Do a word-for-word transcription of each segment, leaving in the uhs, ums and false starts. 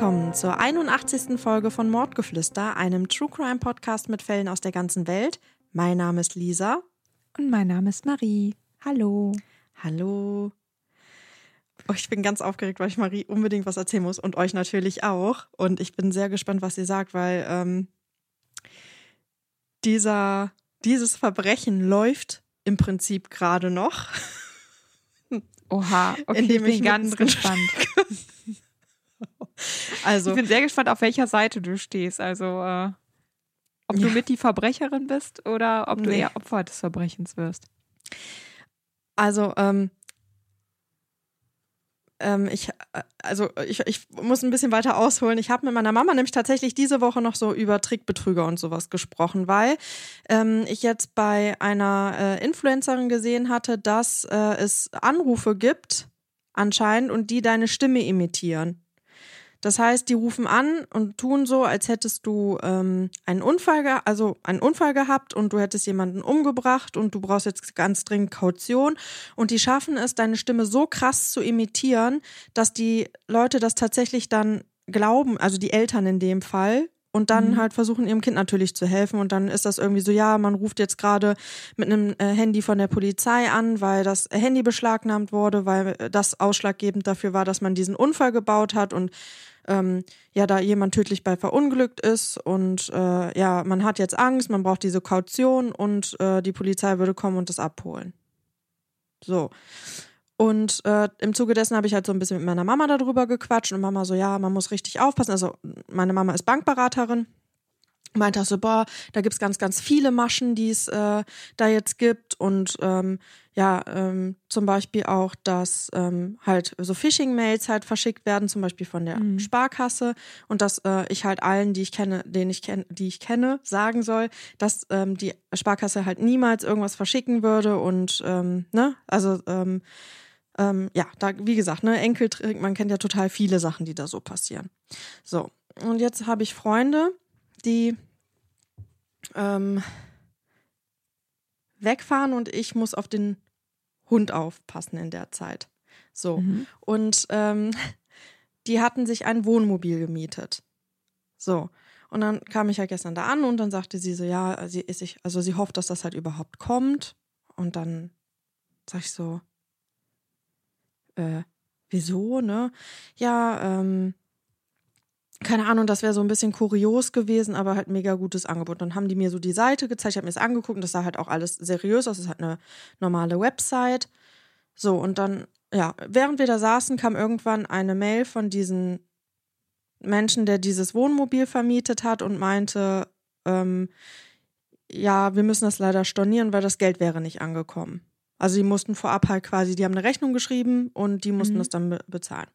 willkommen zur einundachtzigsten Folge von Mordgeflüster, einem True Crime Podcast mit Fällen aus der ganzen Welt. Mein Name ist Lisa. Und mein Name ist Marie. Hallo. Hallo. Oh, ich bin ganz aufgeregt, weil ich Marie unbedingt was erzählen muss und euch natürlich auch. Und ich bin sehr gespannt, was sie sagt, weil ähm, dieser, dieses Verbrechen läuft im Prinzip gerade noch. Oha, okay, Indem ich ich bin ganz gespannt. Also, ich bin sehr gespannt, auf welcher Seite du stehst. Also, äh, ob du ja. mit die Verbrecherin bist oder ob du Nee. eher Opfer des Verbrechens wirst. Also, ähm, ähm, ich, also ich, ich muss ein bisschen weiter ausholen. Ich habe mit meiner Mama nämlich tatsächlich diese Woche noch so über Trickbetrüger und sowas gesprochen, weil ähm, ich jetzt bei einer äh, Influencerin gesehen hatte, dass äh, es Anrufe gibt, anscheinend, und die deine Stimme imitieren. Das heißt, die rufen an und tun so, als hättest du ähm, einen Unfall, ge- also einen Unfall gehabt und du hättest jemanden umgebracht und du brauchst jetzt ganz dringend Kaution. Und die schaffen es, deine Stimme so krass zu imitieren, dass die Leute das tatsächlich dann glauben, also die Eltern in dem Fall, und dann Mhm. halt versuchen, ihrem Kind natürlich zu helfen. Und dann ist das irgendwie so, ja, man ruft jetzt gerade mit einem äh, Handy von der Polizei an, weil das Handy beschlagnahmt wurde, weil das ausschlaggebend dafür war, dass man diesen Unfall gebaut hat und ähm, ja, da jemand tödlich bei verunglückt ist. Und äh, ja, man hat jetzt Angst, man braucht diese Kaution und äh, die Polizei würde kommen und das abholen. So. Und äh, im Zuge dessen habe ich halt so ein bisschen mit meiner Mama darüber gequatscht und Mama so, ja, man muss richtig aufpassen. Also meine Mama ist Bankberaterin. Meinte auch so, boah, da gibt's ganz, ganz viele Maschen, die es äh, da jetzt gibt. Und ähm, ja, ähm, zum Beispiel auch, dass ähm, halt so Phishing-Mails halt verschickt werden, zum Beispiel von der Mhm. Sparkasse. Und dass äh, ich halt allen, die ich kenne, denen ich kenne, die ich kenne, sagen soll, dass ähm, die Sparkasse halt niemals irgendwas verschicken würde. Und ähm, ne, also ähm, ähm, ja, da, wie gesagt, ne, Enkeltrick, man kennt ja total viele Sachen, die da so passieren. So, und jetzt habe ich Freunde, die ähm, wegfahren und ich muss auf den Hund aufpassen in der Zeit. So. Mhm. Und ähm, die hatten sich ein Wohnmobil gemietet. So. Und dann kam ich ja gestern da an und dann sagte sie so, ja, sie ist sich, also sie hofft, dass das halt überhaupt kommt. Und dann sag ich so, äh, wieso, ne? Ja, ähm, keine Ahnung, das wäre so ein bisschen kurios gewesen, aber halt mega gutes Angebot. Dann haben die mir so die Seite gezeigt, ich habe mir das angeguckt und das sah halt auch alles seriös aus. Das ist halt eine normale Website. So, und dann, ja, während wir da saßen, kam irgendwann eine Mail von diesem Menschen, der dieses Wohnmobil vermietet hat und meinte, ähm, ja, wir müssen das leider stornieren, weil das Geld wäre nicht angekommen. Also die mussten vorab halt quasi, die haben eine Rechnung geschrieben und die mussten Mhm. das dann be- bezahlen.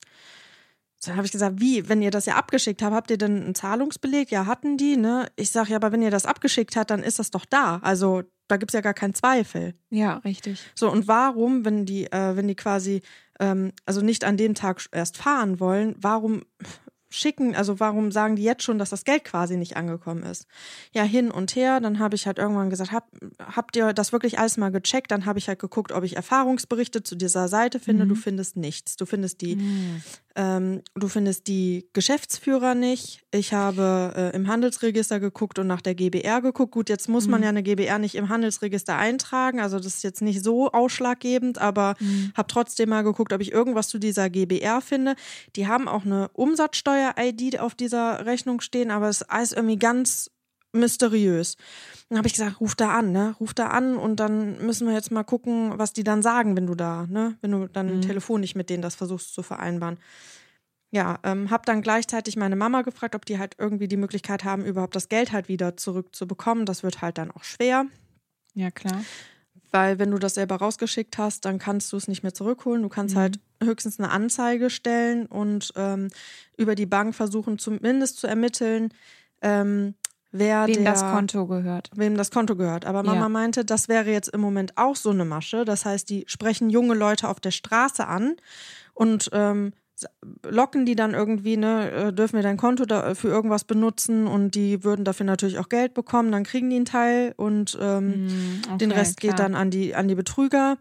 Dann habe ich gesagt, wie, wenn ihr das ja abgeschickt habt, habt ihr denn einen Zahlungsbeleg? Ja, hatten die, ne? Ich sage, ja, aber wenn ihr das abgeschickt habt, dann ist das doch da. Also da gibt's ja gar keinen Zweifel. Ja, richtig. So, und warum, wenn die, äh, wenn die quasi, ähm, also nicht an dem Tag erst fahren wollen, warum schicken, also warum sagen die jetzt schon, dass das Geld quasi nicht angekommen ist? Ja, hin und her, dann habe ich halt irgendwann gesagt, hab, habt ihr das wirklich alles mal gecheckt? Dann habe ich halt geguckt, ob ich Erfahrungsberichte zu dieser Seite finde. Mhm. Du findest nichts. Du findest die Mhm. Ähm, du findest die Geschäftsführer nicht. Ich habe äh, im Handelsregister geguckt und nach der G b R geguckt. Gut, jetzt muss man Mhm. ja eine G b R nicht im Handelsregister eintragen. Also das ist jetzt nicht so ausschlaggebend, aber Mhm. habe trotzdem mal geguckt, ob ich irgendwas zu dieser G b R finde. Die haben auch eine Umsatzsteuer-I D auf dieser Rechnung stehen, aber es ist alles irgendwie ganz mysteriös. Dann habe ich gesagt, ruf da an, ne? Ruf da an und dann müssen wir jetzt mal gucken, was die dann sagen, wenn du da, ne? Wenn du dann Mhm. telefonisch mit denen das versuchst zu vereinbaren. Ja, ähm, hab dann gleichzeitig meine Mama gefragt, ob die halt irgendwie die Möglichkeit haben, überhaupt das Geld halt wieder zurückzubekommen. Das wird halt dann auch schwer, Ja, klar. weil wenn du das selber rausgeschickt hast, dann kannst du es nicht mehr zurückholen. Du kannst Mhm. halt höchstens eine Anzeige stellen und ähm, über die Bank versuchen, zumindest zu ermitteln, ähm, wer Wem der, das Konto gehört. wem das Konto gehört. Aber Mama Ja. meinte, das wäre jetzt im Moment auch so eine Masche. Das heißt, die sprechen junge Leute auf der Straße an und ähm, locken die dann irgendwie, ne, äh, dürfen wir dein Konto da für irgendwas benutzen und die würden dafür natürlich auch Geld bekommen, dann kriegen die einen Teil und ähm, Mhm. Okay, den Rest klar. geht dann an die, an die Betrüger.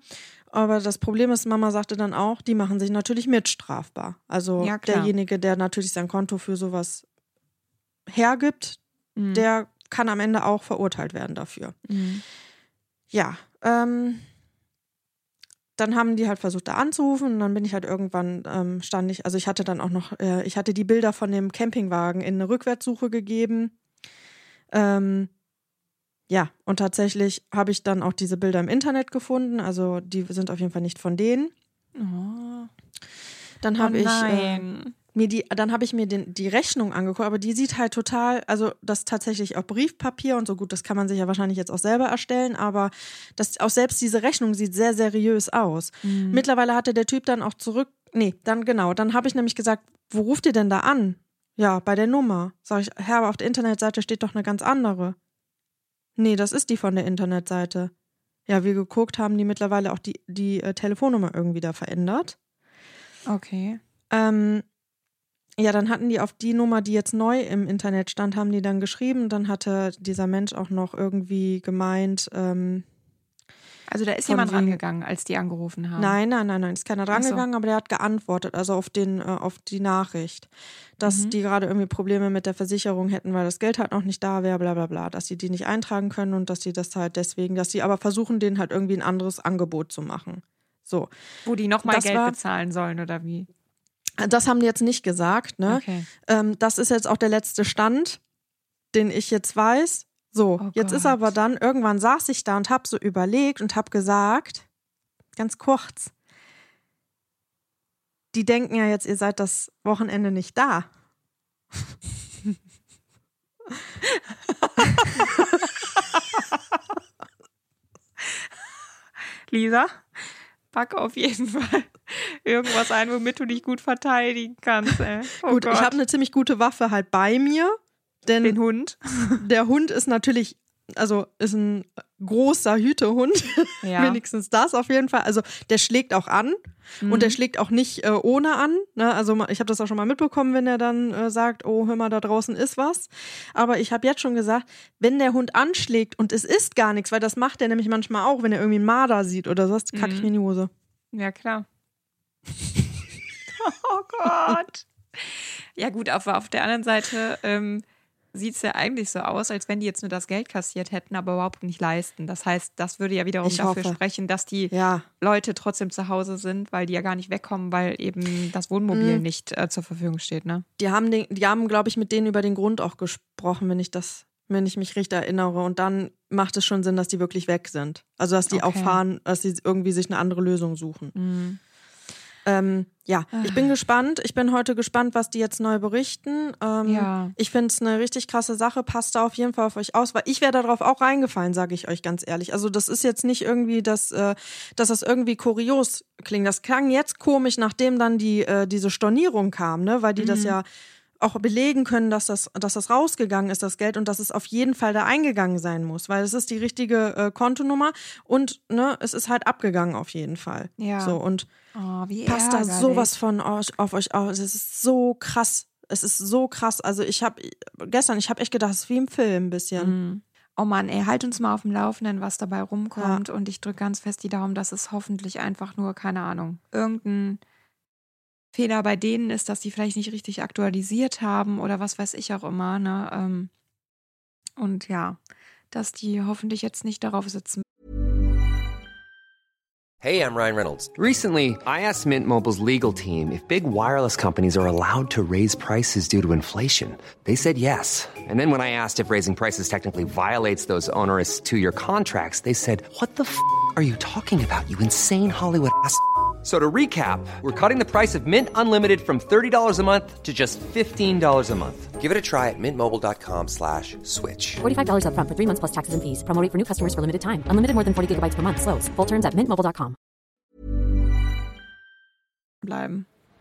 Aber das Problem ist, Mama sagte dann auch, die machen sich natürlich mitstrafbar. Also Ja, klar. derjenige, der natürlich sein Konto für sowas hergibt, Mhm. der kann am Ende auch verurteilt werden dafür. Mhm. Ja, ähm, dann haben die halt versucht, da anzurufen und dann bin ich halt irgendwann, ähm, stand ich, also ich hatte dann auch noch, äh, ich hatte die Bilder von dem Campingwagen in eine Rückwärtssuche gegeben. Ähm, ja, und tatsächlich habe ich dann auch diese Bilder im Internet gefunden, also die sind auf jeden Fall nicht von denen. Oh. Dann habe Oh ich äh, nein. mir die, dann habe ich mir den, die Rechnung angeguckt, aber die sieht halt total, also das tatsächlich auf Briefpapier und so, gut, das kann man sich ja wahrscheinlich jetzt auch selber erstellen, aber das, auch selbst diese Rechnung sieht sehr seriös aus. Mhm. Mittlerweile hatte der Typ dann auch zurück, nee, dann genau, dann habe ich nämlich gesagt, wo ruft ihr denn da an? Ja, bei der Nummer. Sag ich, Herr, aber auf der Internetseite steht doch eine ganz andere. Nee, das ist die von der Internetseite. Ja, wir geguckt, haben die mittlerweile auch die, die äh, Telefonnummer irgendwie da verändert. Okay. Ähm, ja, dann hatten die auf die Nummer, die jetzt neu im Internet stand, haben die dann geschrieben. Dann hatte dieser Mensch auch noch irgendwie gemeint, ähm, Also da ist Von jemand wegen- rangegangen, als die angerufen haben. nein, nein, nein, nein, ist keiner Ach so. drangegangen, aber der hat geantwortet, also auf den, äh, auf die Nachricht, dass Mhm. die gerade irgendwie Probleme mit der Versicherung hätten, weil das Geld halt noch nicht da wäre, bla bla bla, dass sie die nicht eintragen können und dass sie das halt deswegen, dass sie aber versuchen, denen halt irgendwie ein anderes Angebot zu machen. So, Wo die nochmal Das Geld war- bezahlen sollen oder wie? das haben die jetzt nicht gesagt, ne? Okay. Ähm, das ist jetzt auch der letzte Stand, den ich jetzt weiß. So, Oh jetzt ist Gott. aber dann, irgendwann saß ich da und hab so überlegt und hab gesagt, ganz kurz, die denken ja jetzt, ihr seid das Wochenende nicht da. Lisa, pack auf jeden Fall irgendwas ein, womit du dich gut verteidigen kannst. Ey. Oh Gut, Gott. ich habe eine ziemlich gute Waffe halt bei mir, denn den Hund. der Hund ist natürlich, also ist ein großer Hütehund, Ja. wenigstens das auf jeden Fall. Also der schlägt auch an Mhm. und der schlägt auch nicht äh, ohne an. Ne? Also ma- ich habe das auch schon mal mitbekommen, wenn er dann äh, sagt, oh, hör mal, da draußen ist was. Aber ich habe jetzt schon gesagt, wenn der Hund anschlägt und es ist gar nichts, weil das macht er nämlich manchmal auch, wenn er irgendwie einen Marder sieht oder so, kacke ich Mhm. mir in die Hose. Ja, klar. Oh Gott. Ja gut, auf, auf der anderen Seite ähm, sieht es ja eigentlich so aus, als wenn die jetzt nur das Geld kassiert hätten, aber überhaupt nicht leisten. Das heißt, das würde ja wiederum Ich dafür hoffe. sprechen, dass die Ja. Leute trotzdem zu Hause sind, weil die ja gar nicht wegkommen, weil eben das Wohnmobil Mhm. nicht äh, zur Verfügung steht, ne? Die haben, den, die haben, glaube ich, mit denen über den Grund auch gesprochen, wenn ich das, wenn ich mich richtig erinnere. Und dann macht es schon Sinn, dass die wirklich weg sind. Also dass die auch Okay. fahren, dass sie irgendwie sich eine andere Lösung suchen. Mhm. Ähm, ja, ich bin gespannt. Ich bin heute gespannt, was die jetzt neu berichten. Ähm, Ja. Ich finde es eine richtig krasse Sache. Passt da auf jeden Fall auf euch aus, weil ich wäre darauf auch reingefallen, sage ich euch ganz ehrlich. Also das ist jetzt nicht irgendwie, dass, äh, dass das irgendwie kurios klingt. Das klang jetzt komisch, nachdem dann die äh, diese Stornierung kam, ne, weil die das ja auch belegen können, dass das, dass das rausgegangen ist, das Geld, und dass es auf jeden Fall da eingegangen sein muss, weil es ist die richtige äh, Kontonummer und ne, es ist halt abgegangen auf jeden Fall. Ja. So, und Oh, wie passt da ärgerlich. sowas von euch, auf euch aus. Es ist so krass. Es ist so krass. Also ich habe gestern, ich habe echt gedacht, es ist wie im Film ein bisschen. Mhm. Oh Mann, ey, halt uns mal auf dem Laufenden, was dabei rumkommt. Und ich drücke ganz fest die Daumen, dass es hoffentlich einfach nur, keine Ahnung, irgendein Fehler bei denen ist, dass die vielleicht nicht richtig aktualisiert haben oder was weiß ich auch immer. Ne? Ähm, Und ja, dass die hoffentlich jetzt nicht darauf sitzen. Hey, I'm Ryan Reynolds. Recently, I asked Mint Mobile's legal team if big wireless companies are allowed to raise prices due to inflation. They said yes. And then when I asked if raising prices technically violates those onerous two-year contracts, they said, "What the f*** are you talking about, you insane Hollywood ass?" So to recap, we're cutting the price of Mint Unlimited from thirty dollars a month to just fifteen dollars a month. Give it a try at mintmobile.com slash switch. forty-five dollars up front for three months plus taxes and fees. Promo rate for new customers for limited time. Unlimited more than forty gigabytes per month. Slows full terms at mint mobile dot com. Bleiben.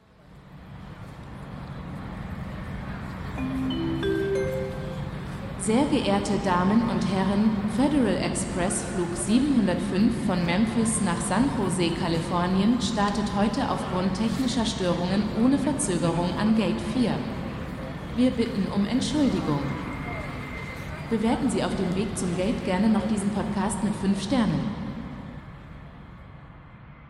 Sehr geehrte Damen und Herren, Federal Express Flug siebenhundertfünf von Memphis nach San Jose, Kalifornien startet heute aufgrund technischer Störungen ohne Verzögerung an Gate vier. Wir bitten um Entschuldigung. Bewerten Sie auf dem Weg zum Gate gerne noch diesen Podcast mit fünf Sternen.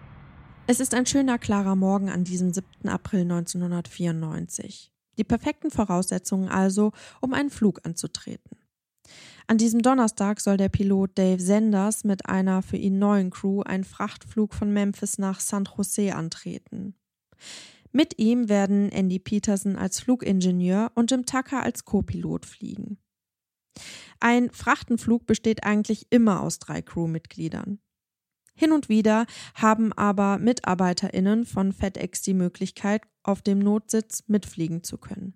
Es ist ein schöner, klarer Morgen an diesem siebten April neunzehnhundertvierundneunzig. Die perfekten Voraussetzungen also, um einen Flug anzutreten. An diesem Donnerstag soll der Pilot Dave Sanders mit einer für ihn neuen Crew einen Frachtflug von Memphis nach San Jose antreten. Mit ihm werden Andy Peterson als Flugingenieur und Jim Tucker als Co-Pilot fliegen. Ein Frachtenflug besteht eigentlich immer aus drei Crewmitgliedern. Hin und wieder haben aber MitarbeiterInnen von FedEx die Möglichkeit, auf dem Notsitz mitfliegen zu können.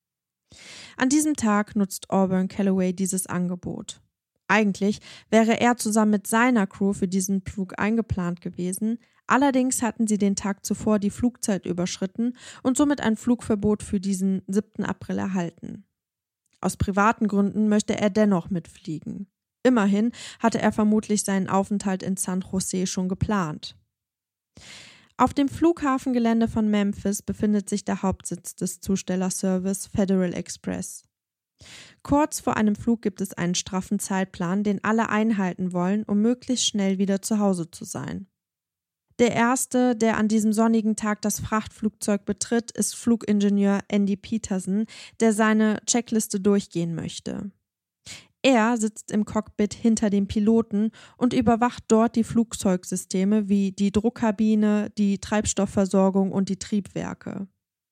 An diesem Tag nutzt Auburn Calloway dieses Angebot. Eigentlich wäre er zusammen mit seiner Crew für diesen Flug eingeplant gewesen, allerdings hatten sie den Tag zuvor die Flugzeit überschritten und somit ein Flugverbot für diesen siebten April erhalten. Aus privaten Gründen möchte er dennoch mitfliegen. Immerhin hatte er vermutlich seinen Aufenthalt in San Jose schon geplant. Auf dem Flughafengelände von Memphis befindet sich der Hauptsitz des Zustellerservice Federal Express. Kurz vor einem Flug gibt es einen straffen Zeitplan, den alle einhalten wollen, um möglichst schnell wieder zu Hause zu sein. Der erste, der an diesem sonnigen Tag das Frachtflugzeug betritt, ist Flugingenieur Andy Peterson, der seine Checkliste durchgehen möchte. Er sitzt im Cockpit hinter dem Piloten und überwacht dort die Flugzeugsysteme wie die Druckkabine, die Treibstoffversorgung und die Triebwerke.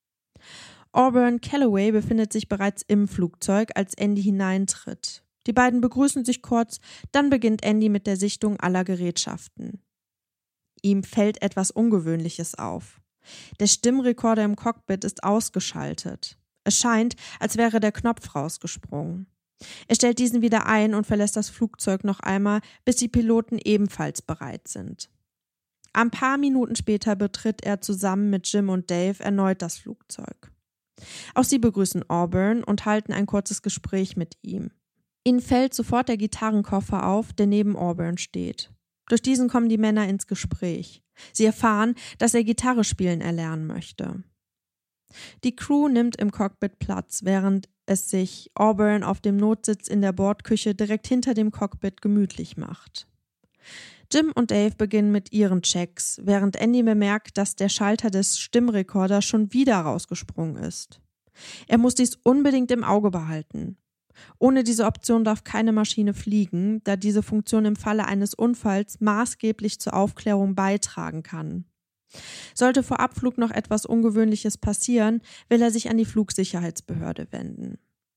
Auburn Calloway befindet sich bereits im Flugzeug, als Andy hineintritt. Die beiden begrüßen sich kurz, dann beginnt Andy mit der Sichtung aller Gerätschaften. Ihm fällt etwas Ungewöhnliches auf. Der Stimmrekorder im Cockpit ist ausgeschaltet. Es scheint, als wäre der Knopf rausgesprungen. Er stellt diesen wieder ein und verlässt das Flugzeug noch einmal, bis die Piloten ebenfalls bereit sind. Ein paar Minuten später betritt er zusammen mit Jim und Dave erneut das Flugzeug. Auch sie begrüßen Auburn und halten ein kurzes Gespräch mit ihm. Ihnen fällt sofort der Gitarrenkoffer auf, der neben Auburn steht. Durch diesen kommen die Männer ins Gespräch. Sie erfahren, dass er Gitarre spielen erlernen möchte. Die Crew nimmt im Cockpit Platz, während es sich Auburn auf dem Notsitz in der Bordküche direkt hinter dem Cockpit gemütlich macht. Jim und Dave beginnen mit ihren Checks, während Andy bemerkt, dass der Schalter des Stimmrekorders schon wieder rausgesprungen ist. Er muss dies unbedingt im Auge behalten. Ohne diese Option darf keine Maschine fliegen, da diese Funktion im Falle eines Unfalls maßgeblich zur Aufklärung beitragen kann. Sollte vor Abflug noch etwas Ungewöhnliches passieren, will er sich an die Flugsicherheitsbehörde wenden.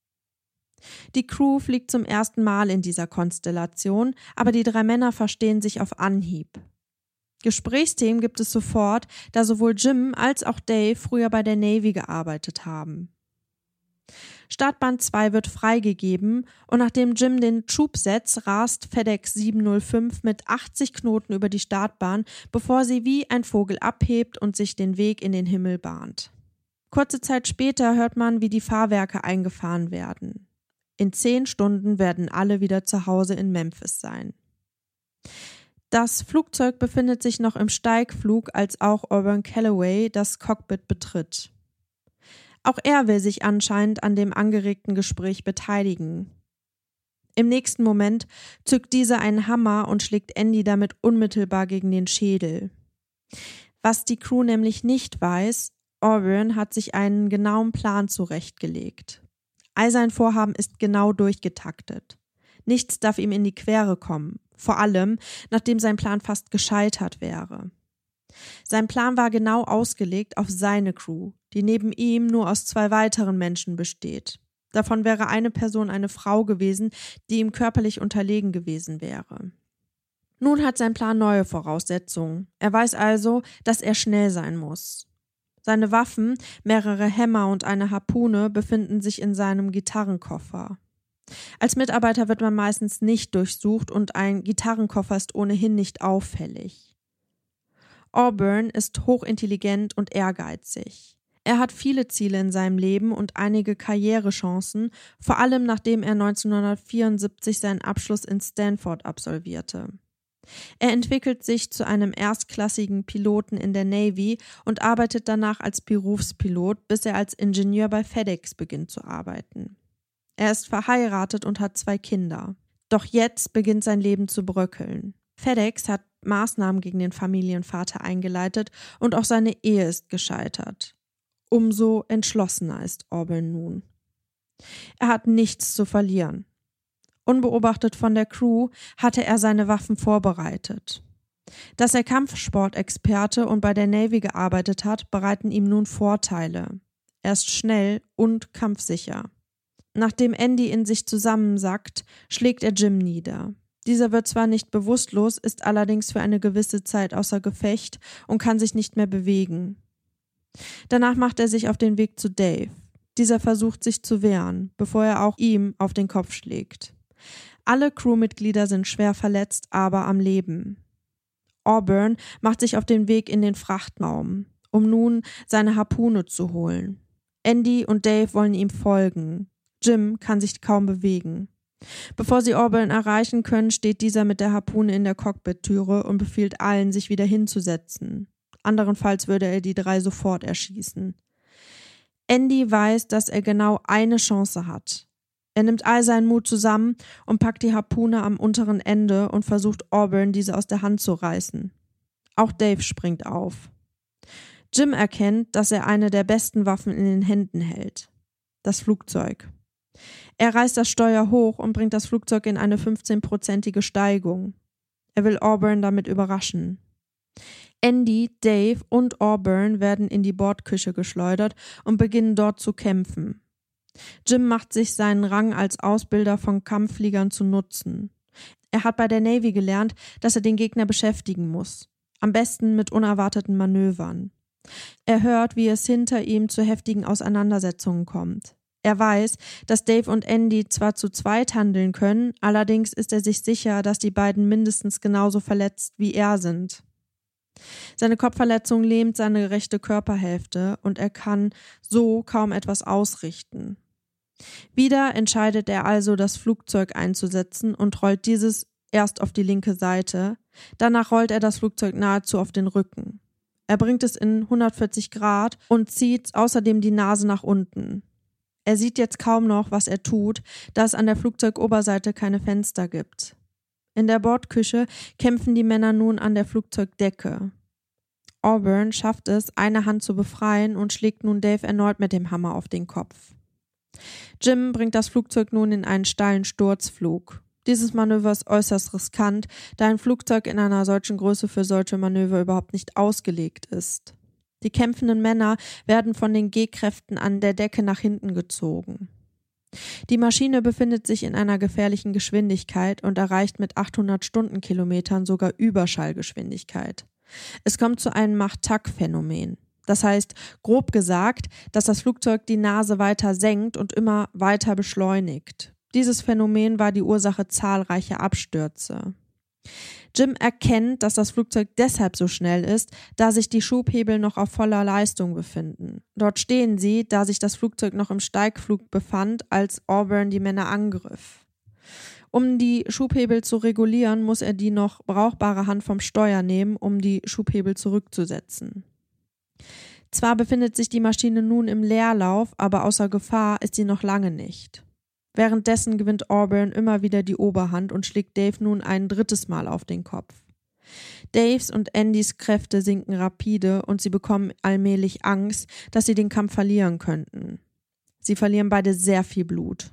Die Crew fliegt zum ersten Mal in dieser Konstellation, aber die drei Männer verstehen sich auf Anhieb. Gesprächsthemen gibt es sofort, da sowohl Jim als auch Dave früher bei der Navy gearbeitet haben. Startbahn zwei wird freigegeben und nachdem Jim den Schub setzt, rast FedEx sieben null fünf mit achtzig Knoten über die Startbahn, bevor sie wie ein Vogel abhebt und sich den Weg in den Himmel bahnt. Kurze Zeit später hört man, wie die Fahrwerke eingefahren werden. In zehn Stunden werden alle wieder zu Hause in Memphis sein. Das Flugzeug befindet sich noch im Steigflug, als auch Auburn Calloway das Cockpit betritt. Auch er will sich anscheinend an dem angeregten Gespräch beteiligen. Im nächsten Moment zückt dieser einen Hammer und schlägt Andy damit unmittelbar gegen den Schädel. Was die Crew nämlich nicht weiß, Auburn hat sich einen genauen Plan zurechtgelegt. All sein Vorhaben ist genau durchgetaktet. Nichts darf ihm in die Quere kommen, vor allem nachdem sein Plan fast gescheitert wäre. Sein Plan war genau ausgelegt auf seine Crew, die neben ihm nur aus zwei weiteren Menschen besteht. Davon wäre eine Person eine Frau gewesen, die ihm körperlich unterlegen gewesen wäre. Nun hat sein Plan neue Voraussetzungen. Er weiß also, dass er schnell sein muss. Seine Waffen, mehrere Hämmer und eine Harpune befinden sich in seinem Gitarrenkoffer. Als Mitarbeiter wird man meistens nicht durchsucht und ein Gitarrenkoffer ist ohnehin nicht auffällig. Auburn ist hochintelligent und ehrgeizig. Er hat viele Ziele in seinem Leben und einige Karrierechancen, vor allem nachdem er neunzehnhundertvierundsiebzig seinen Abschluss in Stanford absolvierte. Er entwickelt sich zu einem erstklassigen Piloten in der Navy und arbeitet danach als Berufspilot, bis er als Ingenieur bei FedEx beginnt zu arbeiten. Er ist verheiratet und hat zwei Kinder. Doch jetzt beginnt sein Leben zu bröckeln. FedEx hat Maßnahmen gegen den Familienvater eingeleitet und auch seine Ehe ist gescheitert. Umso entschlossener ist Auburn nun. Er hat nichts zu verlieren. Unbeobachtet von der Crew hatte er seine Waffen vorbereitet. Dass er Kampfsportexperte und bei der Navy gearbeitet hat, bereiten ihm nun Vorteile. Er ist schnell und kampfsicher. Nachdem Andy in sich zusammensackt, schlägt er Jim nieder. Dieser wird zwar nicht bewusstlos, ist allerdings für eine gewisse Zeit außer Gefecht und kann sich nicht mehr bewegen. Danach macht er sich auf den Weg zu Dave. Dieser versucht sich zu wehren, bevor er auch ihm auf den Kopf schlägt. Alle Crewmitglieder sind schwer verletzt, aber am Leben. Auburn macht sich auf den Weg in den Frachtraum, um nun seine Harpune zu holen. Andy und Dave wollen ihm folgen. Jim kann sich kaum bewegen. Bevor sie Auburn erreichen können, steht dieser mit der Harpune in der Cockpit-Türe und befiehlt allen, sich wieder hinzusetzen. Anderenfalls würde er die drei sofort erschießen. Andy weiß, dass er genau eine Chance hat. Er nimmt all seinen Mut zusammen und packt die Harpune am unteren Ende und versucht Auburn diese aus der Hand zu reißen. Auch Dave springt auf. Jim erkennt, dass er eine der besten Waffen in den Händen hält. Das Flugzeug. Er reißt das Steuer hoch und bringt das Flugzeug in eine fünfzehnprozentige Steigung. Er will Auburn damit überraschen. Andy, Dave und Auburn werden in die Bordküche geschleudert und beginnen dort zu kämpfen. Jim macht sich seinen Rang als Ausbilder von Kampffliegern zu nutzen. Er hat bei der Navy gelernt, dass er den Gegner beschäftigen muss. Am besten mit unerwarteten Manövern. Er hört, wie es hinter ihm zu heftigen Auseinandersetzungen kommt. Er weiß, dass Dave und Andy zwar zu zweit handeln können, allerdings ist er sich sicher, dass die beiden mindestens genauso verletzt wie er sind. Seine Kopfverletzung lähmt seine rechte Körperhälfte und er kann so kaum etwas ausrichten. Wieder entscheidet er also, das Flugzeug einzusetzen und rollt dieses erst auf die linke Seite, danach rollt er das Flugzeug nahezu auf den Rücken. Er bringt es in hundertvierzig Grad und zieht außerdem die Nase nach unten. Er sieht jetzt kaum noch, was er tut, da es an der Flugzeugoberseite keine Fenster gibt. In der Bordküche kämpfen die Männer nun an der Flugzeugdecke. Auburn schafft es, eine Hand zu befreien und schlägt nun Dave erneut mit dem Hammer auf den Kopf. Jim bringt das Flugzeug nun in einen steilen Sturzflug. Dieses Manöver ist äußerst riskant, da ein Flugzeug in einer solchen Größe für solche Manöver überhaupt nicht ausgelegt ist. Die kämpfenden Männer werden von den G-Kräften an der Decke nach hinten gezogen. Die Maschine befindet sich in einer gefährlichen Geschwindigkeit und erreicht mit achthundert Stundenkilometern sogar Überschallgeschwindigkeit. Es kommt zu einem Mach-Tak-Phänomen. Das heißt, grob gesagt, dass das Flugzeug die Nase weiter senkt und immer weiter beschleunigt. Dieses Phänomen war die Ursache zahlreicher Abstürze. Jim erkennt, dass das Flugzeug deshalb so schnell ist, da sich die Schubhebel noch auf voller Leistung befinden. Dort stehen sie, da sich das Flugzeug noch im Steigflug befand, als Auburn die Männer angriff. Um die Schubhebel zu regulieren, muss er die noch brauchbare Hand vom Steuer nehmen, um die Schubhebel zurückzusetzen. Zwar befindet sich die Maschine nun im Leerlauf, aber außer Gefahr ist sie noch lange nicht. Währenddessen gewinnt Auburn immer wieder die Oberhand und schlägt Dave nun ein drittes Mal auf den Kopf. Daves und Andys Kräfte sinken rapide und sie bekommen allmählich Angst, dass sie den Kampf verlieren könnten. Sie verlieren beide sehr viel Blut.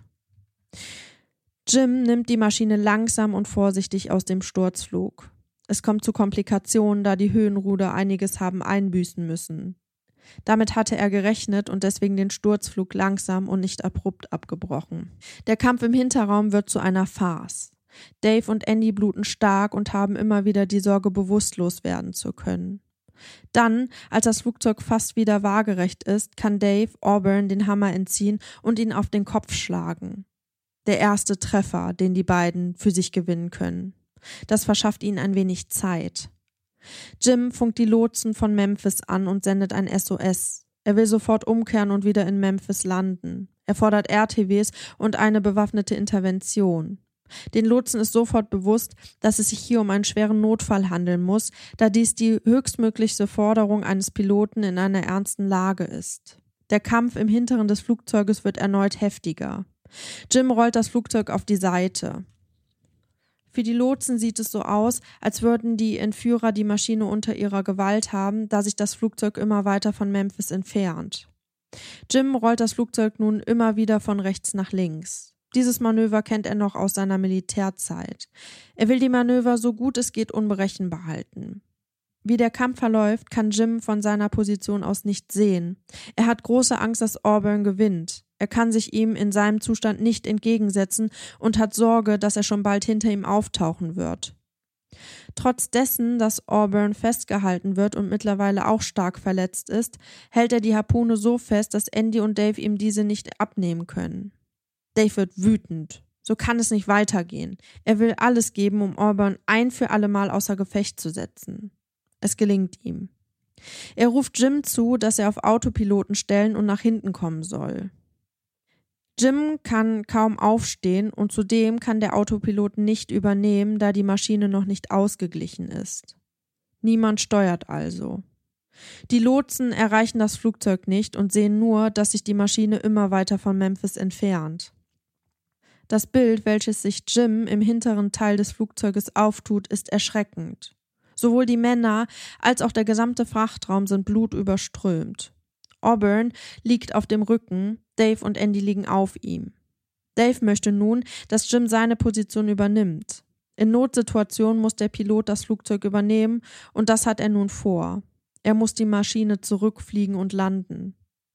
Jim nimmt die Maschine langsam und vorsichtig aus dem Sturzflug. Es kommt zu Komplikationen, da die Höhenruder einiges haben einbüßen müssen. Damit hatte er gerechnet und deswegen den Sturzflug langsam und nicht abrupt abgebrochen. Der Kampf im Hinterraum wird zu einer Farce. Dave und Andy bluten stark und haben immer wieder die Sorge, bewusstlos werden zu können. Dann, als das Flugzeug fast wieder waagerecht ist, kann Dave Auburn den Hammer entziehen und ihn auf den Kopf schlagen. Der erste Treffer, den die beiden für sich gewinnen können. Das verschafft ihnen ein wenig Zeit. Jim funkt die Lotsen von Memphis an und sendet ein S O S. Er will sofort umkehren und wieder in Memphis landen. Er fordert R T Ws und eine bewaffnete Intervention. Den Lotsen ist sofort bewusst, dass es sich hier um einen schweren Notfall handeln muss, da dies die höchstmögliche Forderung eines Piloten in einer ernsten Lage ist. Der Kampf im Hinteren des Flugzeuges wird erneut heftiger. Jim rollt das Flugzeug auf die Seite. Für die Lotsen sieht es so aus, als würden die Entführer die Maschine unter ihrer Gewalt haben, da sich das Flugzeug immer weiter von Memphis entfernt. Jim rollt das Flugzeug nun immer wieder von rechts nach links. Dieses Manöver kennt er noch aus seiner Militärzeit. Er will die Manöver so gut es geht unberechenbar halten. Wie der Kampf verläuft, kann Jim von seiner Position aus nicht sehen. Er hat große Angst, dass Auburn gewinnt. Er kann sich ihm in seinem Zustand nicht entgegensetzen und hat Sorge, dass er schon bald hinter ihm auftauchen wird. Trotz dessen, dass Auburn festgehalten wird und mittlerweile auch stark verletzt ist, hält er die Harpune so fest, dass Andy und Dave ihm diese nicht abnehmen können. Dave wird wütend. So kann es nicht weitergehen. Er will alles geben, um Auburn ein für alle Mal außer Gefecht zu setzen. Es gelingt ihm. Er ruft Jim zu, dass er auf Autopiloten stellen und nach hinten kommen soll. Jim kann kaum aufstehen und zudem kann der Autopilot nicht übernehmen, da die Maschine noch nicht ausgeglichen ist. Niemand steuert also. Die Lotsen erreichen das Flugzeug nicht und sehen nur, dass sich die Maschine immer weiter von Memphis entfernt. Das Bild, welches sich Jim im hinteren Teil des Flugzeuges auftut, ist erschreckend. Sowohl die Männer als auch der gesamte Frachtraum sind blutüberströmt. Auburn liegt auf dem Rücken, Dave und Andy liegen auf ihm. Dave möchte nun, dass Jim seine Position übernimmt. In Notsituationen muss der Pilot das Flugzeug übernehmen und das hat er nun vor. Er muss die Maschine zurückfliegen und landen.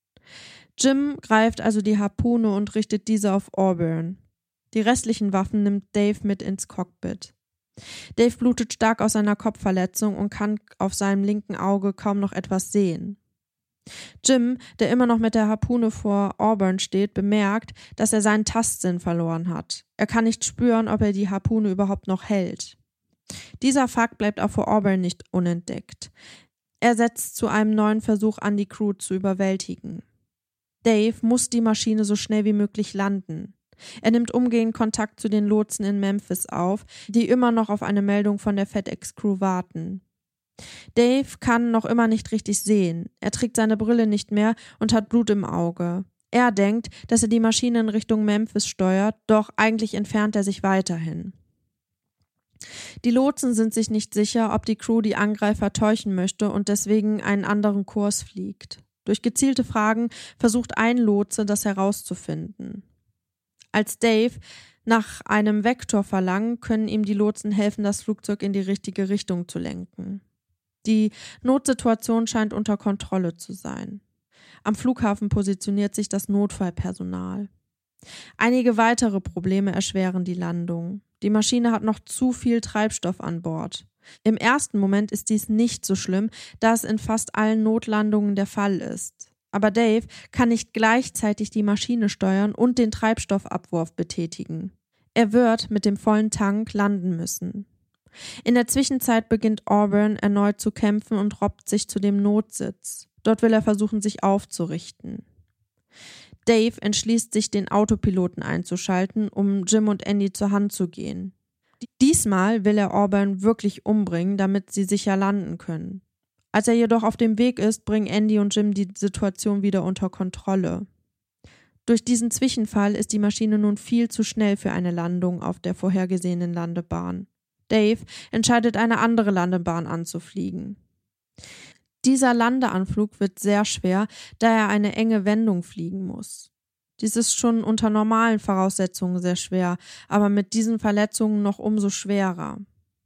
Jim greift also die Harpune und richtet diese auf Auburn. Die restlichen Waffen nimmt Dave mit ins Cockpit. Dave blutet stark aus seiner Kopfverletzung und kann auf seinem linken Auge kaum noch etwas sehen. Jim, der immer noch mit der Harpune vor Auburn steht, bemerkt, dass er seinen Tastsinn verloren hat. Er kann nicht spüren, ob er die Harpune überhaupt noch hält. Dieser Fakt bleibt auch für Auburn nicht unentdeckt. Er setzt zu einem neuen Versuch an, die Crew zu überwältigen. Dave muss die Maschine so schnell wie möglich landen. Er nimmt umgehend Kontakt zu den Lotsen in Memphis auf, die immer noch auf eine Meldung von der FedEx-Crew warten. Dave kann noch immer nicht richtig sehen. Er trägt seine Brille nicht mehr und hat Blut im Auge. Er denkt, dass er die Maschine in Richtung Memphis steuert, doch eigentlich entfernt er sich weiterhin. Die Lotsen sind sich nicht sicher, ob die Crew die Angreifer täuschen möchte und deswegen einen anderen Kurs fliegt. Durch gezielte Fragen versucht ein Lotse, das herauszufinden. Als Dave nach einem Vektor verlangt, können ihm die Lotsen helfen, das Flugzeug in die richtige Richtung zu lenken. Die Notsituation scheint unter Kontrolle zu sein. Am Flughafen positioniert sich das Notfallpersonal. Einige weitere Probleme erschweren die Landung. Die Maschine hat noch zu viel Treibstoff an Bord. Im ersten Moment ist dies nicht so schlimm, da es in fast allen Notlandungen der Fall ist. Aber Dave kann nicht gleichzeitig die Maschine steuern und den Treibstoffabwurf betätigen. Er wird mit dem vollen Tank landen müssen. In der Zwischenzeit beginnt Auburn erneut zu kämpfen und robbt sich zu dem Notsitz. Dort will er versuchen, sich aufzurichten. Dave entschließt sich, den Autopiloten einzuschalten, um Jim und Andy zur Hand zu gehen. Diesmal will er Auburn wirklich umbringen, damit sie sicher landen können. Als er jedoch auf dem Weg ist, bringen Andy und Jim die Situation wieder unter Kontrolle. Durch diesen Zwischenfall ist die Maschine nun viel zu schnell für eine Landung auf der vorhergesehenen Landebahn. Dave entscheidet, eine andere Landebahn anzufliegen. Dieser Landeanflug wird sehr schwer, da er eine enge Wendung fliegen muss. Dies ist schon unter normalen Voraussetzungen sehr schwer, aber mit diesen Verletzungen noch umso schwerer.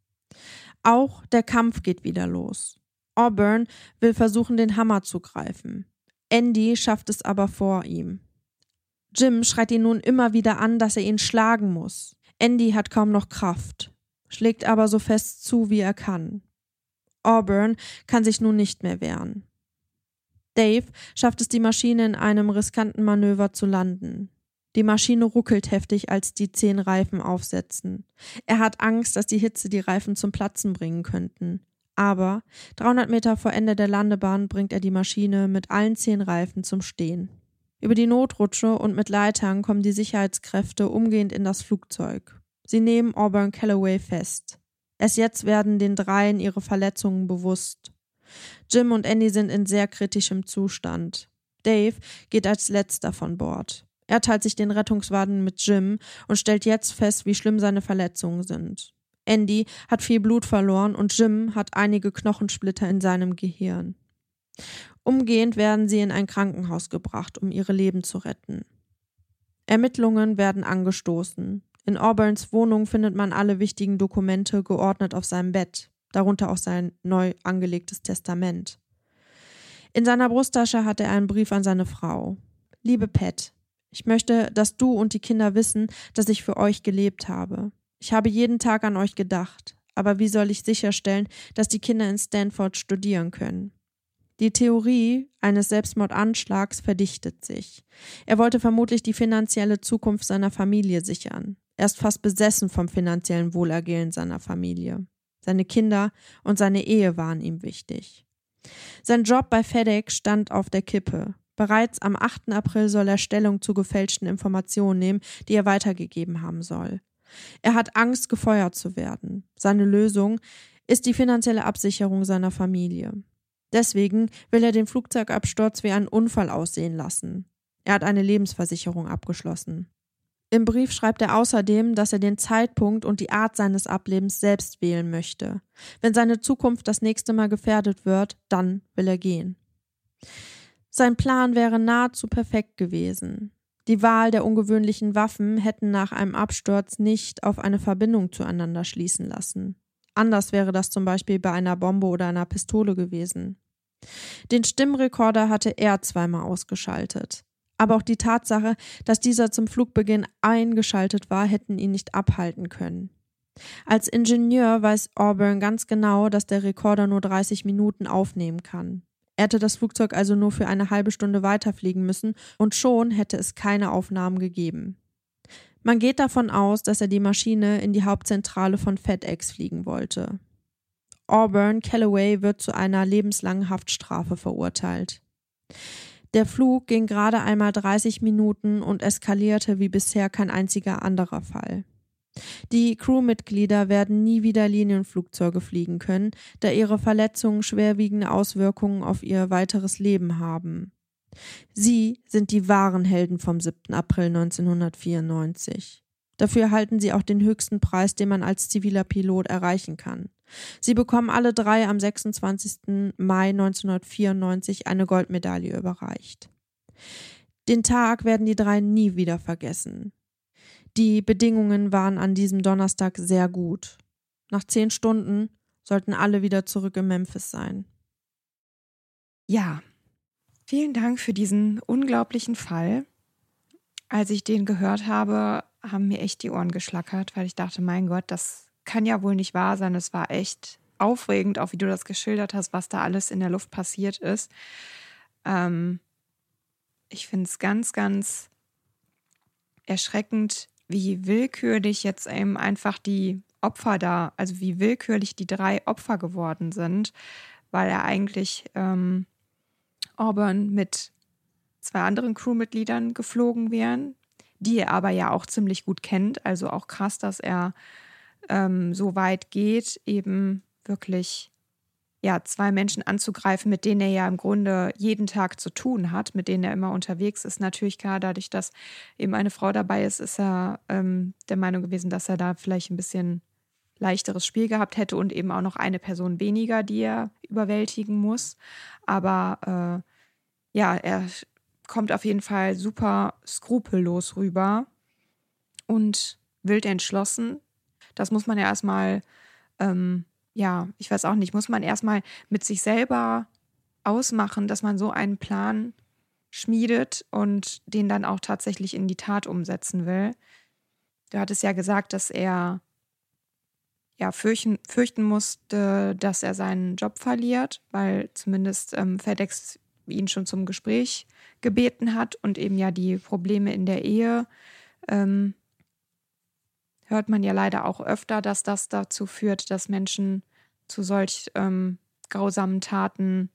Auch der Kampf geht wieder los. Auburn will versuchen, den Hammer zu greifen. Andy schafft es aber vor ihm. Jim schreit ihn nun immer wieder an, dass er ihn schlagen muss. Andy hat kaum noch Kraft, schlägt aber so fest zu, wie er kann. Auburn kann sich nun nicht mehr wehren. Dave schafft es, die Maschine in einem riskanten Manöver zu landen. Die Maschine ruckelt heftig, als die zehn Reifen aufsetzen. Er hat Angst, dass die Hitze die Reifen zum Platzen bringen könnten. Aber dreihundert Meter vor Ende der Landebahn bringt er die Maschine mit allen zehn Reifen zum Stehen. Über die Notrutsche und mit Leitern kommen die Sicherheitskräfte umgehend in das Flugzeug. Sie nehmen Auburn Calloway fest. Erst jetzt werden den dreien ihre Verletzungen bewusst. Jim und Andy sind in sehr kritischem Zustand. Dave geht als letzter von Bord. Er teilt sich den Rettungswagen mit Jim und stellt jetzt fest, wie schlimm seine Verletzungen sind. Andy hat viel Blut verloren und Jim hat einige Knochensplitter in seinem Gehirn. Umgehend werden sie in ein Krankenhaus gebracht, um ihre Leben zu retten. Ermittlungen werden angestoßen. In Auburns Wohnung findet man alle wichtigen Dokumente geordnet auf seinem Bett, darunter auch sein neu angelegtes Testament. In seiner Brusttasche hat er einen Brief an seine Frau. Liebe Pat, ich möchte, dass du und die Kinder wissen, dass ich für euch gelebt habe. Ich habe jeden Tag an euch gedacht, aber wie soll ich sicherstellen, dass die Kinder in Stanford studieren können? Die Theorie eines Selbstmordanschlags verdichtet sich. Er wollte vermutlich die finanzielle Zukunft seiner Familie sichern. Er ist fast besessen vom finanziellen Wohlergehen seiner Familie. Seine Kinder und seine Ehe waren ihm wichtig. Sein Job bei FedEx stand auf der Kippe. Bereits am achten April soll er Stellung zu gefälschten Informationen nehmen, die er weitergegeben haben soll. Er hat Angst, gefeuert zu werden. Seine Lösung ist die finanzielle Absicherung seiner Familie. Deswegen will er den Flugzeugabsturz wie einen Unfall aussehen lassen. Er hat eine Lebensversicherung abgeschlossen. Im Brief schreibt er außerdem, dass er den Zeitpunkt und die Art seines Ablebens selbst wählen möchte. Wenn seine Zukunft das nächste Mal gefährdet wird, dann will er gehen. Sein Plan wäre nahezu perfekt gewesen. Die Wahl der ungewöhnlichen Waffen hätten nach einem Absturz nicht auf eine Verbindung zueinander schließen lassen. Anders wäre das zum Beispiel bei einer Bombe oder einer Pistole gewesen. Den Stimmrekorder hatte er zweimal ausgeschaltet. Aber auch die Tatsache, dass dieser zum Flugbeginn eingeschaltet war, hätten ihn nicht abhalten können. Als Ingenieur weiß Auburn ganz genau, dass der Rekorder nur dreißig Minuten aufnehmen kann. Er hätte das Flugzeug also nur für eine halbe Stunde weiterfliegen müssen und schon hätte es keine Aufnahmen gegeben. Man geht davon aus, dass er die Maschine in die Hauptzentrale von FedEx fliegen wollte. Auburn Calloway wird zu einer lebenslangen Haftstrafe verurteilt. Der Flug ging gerade einmal dreißig Minuten und eskalierte wie bisher kein einziger anderer Fall. Die Crewmitglieder werden nie wieder Linienflugzeuge fliegen können, da ihre Verletzungen schwerwiegende Auswirkungen auf ihr weiteres Leben haben. Sie sind die wahren Helden vom siebten April neunzehnhundertvierundneunzig. Dafür erhalten sie auch den höchsten Preis, den man als ziviler Pilot erreichen kann. Sie bekommen alle drei am sechsundzwanzigsten Mai neunzehnhundertvierundneunzig eine Goldmedaille überreicht. Den Tag werden die drei nie wieder vergessen. Die Bedingungen waren an diesem Donnerstag sehr gut. Nach zehn Stunden sollten alle wieder zurück in Memphis sein. Ja, vielen Dank für diesen unglaublichen Fall. Als ich den gehört habe, haben mir echt die Ohren geschlackert, weil ich dachte, mein Gott, das kann ja wohl nicht wahr sein. Es war echt aufregend, auch wie du das geschildert hast, was da alles in der Luft passiert ist. Ähm, ich finde es ganz, ganz erschreckend, wie willkürlich jetzt eben einfach die Opfer da, also wie willkürlich die drei Opfer geworden sind, weil er eigentlich ähm, Auburn mit zwei anderen Crewmitgliedern geflogen wären, die er aber ja auch ziemlich gut kennt. Also auch krass, dass er ähm, so weit geht, eben wirklich ja, zwei Menschen anzugreifen, mit denen er ja im Grunde jeden Tag zu tun hat, mit denen er immer unterwegs ist. Natürlich klar, dadurch, dass eben eine Frau dabei ist, ist er ähm, der Meinung gewesen, dass er da vielleicht ein bisschen leichteres Spiel gehabt hätte und eben auch noch eine Person weniger, die er überwältigen muss. Aber äh, ja, er kommt auf jeden Fall super skrupellos rüber und wild entschlossen. Das muss man ja erstmal, ähm, ja, ich weiß auch nicht, muss man erstmal mit sich selber ausmachen, dass man so einen Plan schmiedet und den dann auch tatsächlich in die Tat umsetzen will. Du hattest ja gesagt, dass er ja fürchten, fürchten musste, dass er seinen Job verliert, weil zumindest ähm, FedEx ihn schon zum Gespräch gebeten hat und eben ja die Probleme in der Ehe ähm, hört man ja leider auch öfter, dass das dazu führt, dass Menschen zu solch ähm, grausamen Taten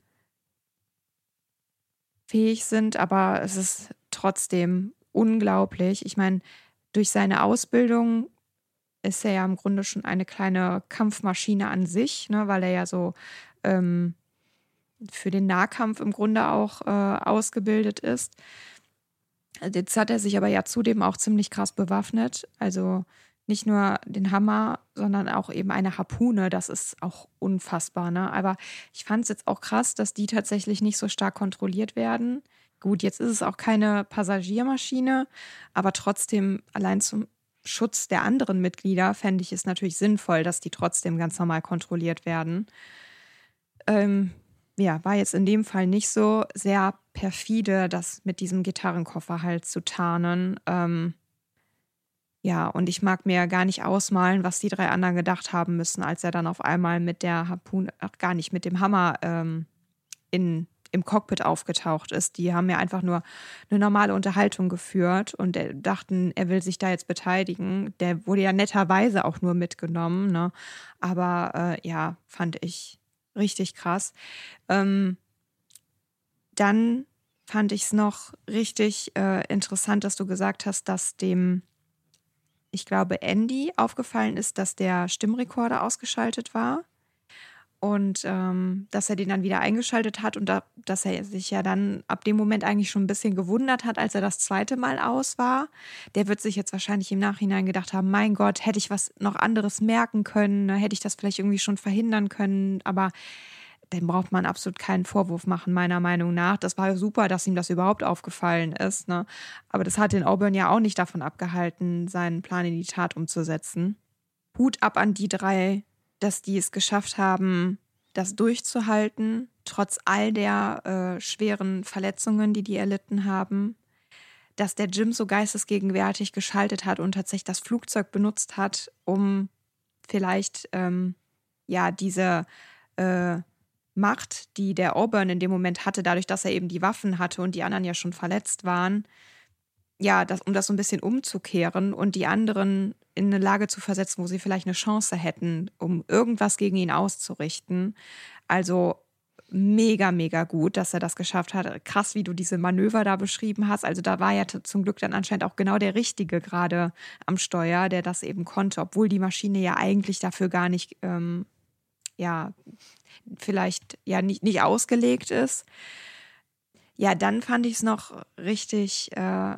fähig sind, aber es ist trotzdem unglaublich. Ich meine, durch seine Ausbildung ist er ja im Grunde schon eine kleine Kampfmaschine an sich, ne, weil er ja so ähm, für den Nahkampf im Grunde auch äh, ausgebildet ist. Jetzt hat er sich aber ja zudem auch ziemlich krass bewaffnet. Also nicht nur den Hammer, sondern auch eben eine Harpune. Das ist auch unfassbar, ne? Aber ich fand es jetzt auch krass, dass die tatsächlich nicht so stark kontrolliert werden. Gut, jetzt ist es auch keine Passagiermaschine, aber trotzdem allein zum Schutz der anderen Mitglieder fände ich es natürlich sinnvoll, dass die trotzdem ganz normal kontrolliert werden. Ähm, ja, war jetzt in dem Fall nicht so sehr perfide, das mit diesem Gitarrenkoffer halt zu tarnen. Ähm, Ja, und ich mag mir gar nicht ausmalen, was die drei anderen gedacht haben müssen, als er dann auf einmal mit der Harpune, ach gar nicht, mit dem Hammer ähm, in, im Cockpit aufgetaucht ist. Die haben ja einfach nur eine normale Unterhaltung geführt und äh, dachten, er will sich da jetzt beteiligen. Der wurde ja netterweise auch nur mitgenommen, ne? Aber äh, ja, fand ich richtig krass. Ähm, dann fand ich es noch richtig äh, interessant, dass du gesagt hast, dass dem ich glaube, Andy aufgefallen ist, dass der Stimmrekorder ausgeschaltet war und ähm, dass er den dann wieder eingeschaltet hat und da, dass er sich ja dann ab dem Moment eigentlich schon ein bisschen gewundert hat, als er das zweite Mal aus war. Der wird sich jetzt wahrscheinlich im Nachhinein gedacht haben, mein Gott, hätte ich was noch anderes merken können, hätte ich das vielleicht irgendwie schon verhindern können, aber dem braucht man absolut keinen Vorwurf machen, meiner Meinung nach. Das war super, dass ihm das überhaupt aufgefallen ist, ne? Aber das hat den Auburn ja auch nicht davon abgehalten, seinen Plan in die Tat umzusetzen. Hut ab an die drei, dass die es geschafft haben, das durchzuhalten, trotz all der äh, schweren Verletzungen, die die erlitten haben. Dass der Jim so geistesgegenwärtig geschaltet hat und tatsächlich das Flugzeug benutzt hat, um vielleicht ähm, ja diese äh, Macht, die der Auburn in dem Moment hatte, dadurch, dass er eben die Waffen hatte und die anderen ja schon verletzt waren, ja, das, um das so ein bisschen umzukehren und die anderen in eine Lage zu versetzen, wo sie vielleicht eine Chance hätten, um irgendwas gegen ihn auszurichten. Also mega, mega gut, dass er das geschafft hat. Krass, wie du diese Manöver da beschrieben hast. Also da war ja t- zum Glück dann anscheinend auch genau der Richtige gerade am Steuer, der das eben konnte, obwohl die Maschine ja eigentlich dafür gar nicht ähm, ja, vielleicht ja nicht, nicht ausgelegt ist. Ja, dann fand ich es noch richtig äh,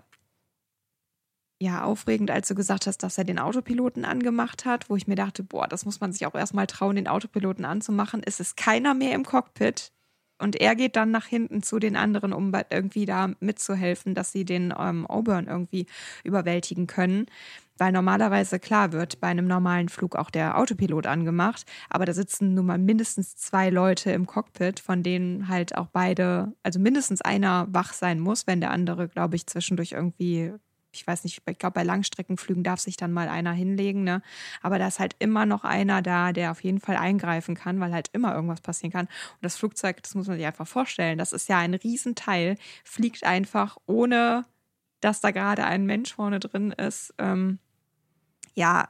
ja, aufregend, als du gesagt hast, dass er den Autopiloten angemacht hat, wo ich mir dachte, boah, das muss man sich auch erstmal trauen, den Autopiloten anzumachen. Es ist keiner mehr im Cockpit und er geht dann nach hinten zu den anderen, um irgendwie da mitzuhelfen, dass sie den ähm, Auburn irgendwie überwältigen können. Weil normalerweise, klar, wird bei einem normalen Flug auch der Autopilot angemacht, aber da sitzen nun mal mindestens zwei Leute im Cockpit, von denen halt auch beide, also mindestens einer wach sein muss, wenn der andere, glaube ich, zwischendurch irgendwie, ich weiß nicht, ich glaube, bei Langstreckenflügen darf sich dann mal einer hinlegen, ne? Aber da ist halt immer noch einer da, der auf jeden Fall eingreifen kann, weil halt immer irgendwas passieren kann. Und das Flugzeug, das muss man sich einfach vorstellen, das ist ja ein Riesenteil, fliegt einfach, ohne dass da gerade ein Mensch vorne drin ist. Ähm, ja,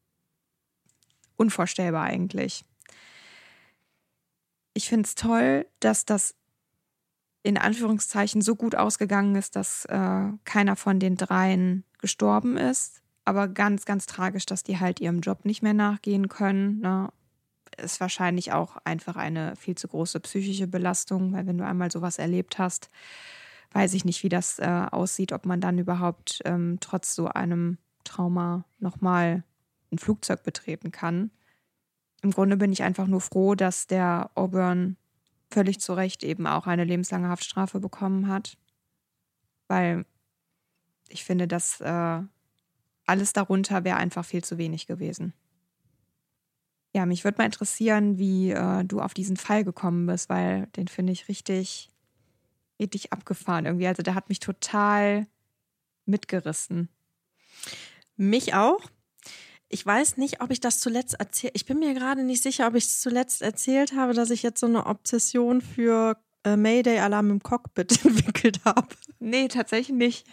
unvorstellbar eigentlich. Ich finde es toll, dass das in Anführungszeichen so gut ausgegangen ist, dass äh, keiner von den dreien gestorben ist. Aber ganz, ganz tragisch, dass die halt ihrem Job nicht mehr nachgehen können. Ne? Ist wahrscheinlich auch einfach eine viel zu große psychische Belastung, weil wenn du einmal sowas erlebt hast, weiß ich nicht, wie das äh, aussieht, ob man dann überhaupt ähm, trotz so einem Trauma nochmal ein Flugzeug betreten kann. Im Grunde bin ich einfach nur froh, dass der Auburn völlig zu Recht eben auch eine lebenslange Haftstrafe bekommen hat. Weil ich finde, dass äh, alles darunter wäre einfach viel zu wenig gewesen. Ja, mich würde mal interessieren, wie äh, du auf diesen Fall gekommen bist, weil den finde ich richtig, richtig abgefahren irgendwie. Also der hat mich total mitgerissen. Mich auch. Ich weiß nicht, ob ich das zuletzt erzählt. Ich bin mir gerade nicht sicher, ob ich es zuletzt erzählt habe, dass ich jetzt so eine Obsession für äh, Mayday-Alarm im Cockpit entwickelt habe. Nee, tatsächlich nicht.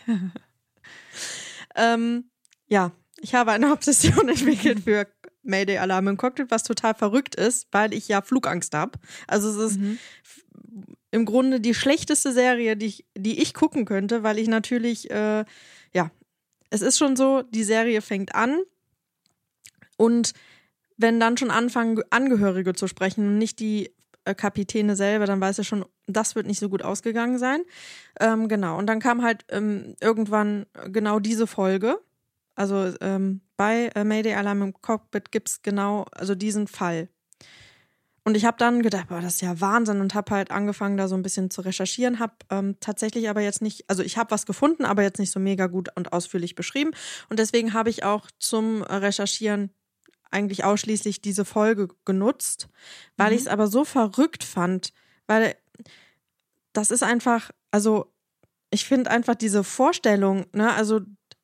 ähm, ja, ich habe eine Obsession entwickelt für Mayday-Alarm im Cockpit, was total verrückt ist, weil ich ja Flugangst habe. Also es ist mhm. f- im Grunde die schlechteste Serie, die ich, die ich gucken könnte, weil ich natürlich, äh, ja, es ist schon so, die Serie fängt an und wenn dann schon anfangen, Angehörige zu sprechen und nicht die äh, Kapitäne selber, dann weiß er schon, das wird nicht so gut ausgegangen sein. Ähm, genau, und dann kam halt ähm, irgendwann genau diese Folge. Also ähm, bei äh, Mayday Alarm im Cockpit gibt es genau, also diesen Fall. Und ich habe dann gedacht, boah, das ist ja Wahnsinn und habe halt angefangen, da so ein bisschen zu recherchieren, habe ähm, tatsächlich aber jetzt nicht, also ich habe was gefunden, aber jetzt nicht so mega gut und ausführlich beschrieben. Und deswegen habe ich auch zum Recherchieren eigentlich ausschließlich diese Folge genutzt, weil mhm. ich es aber so verrückt fand, weil das ist einfach, also ich finde einfach diese Vorstellung, ne, also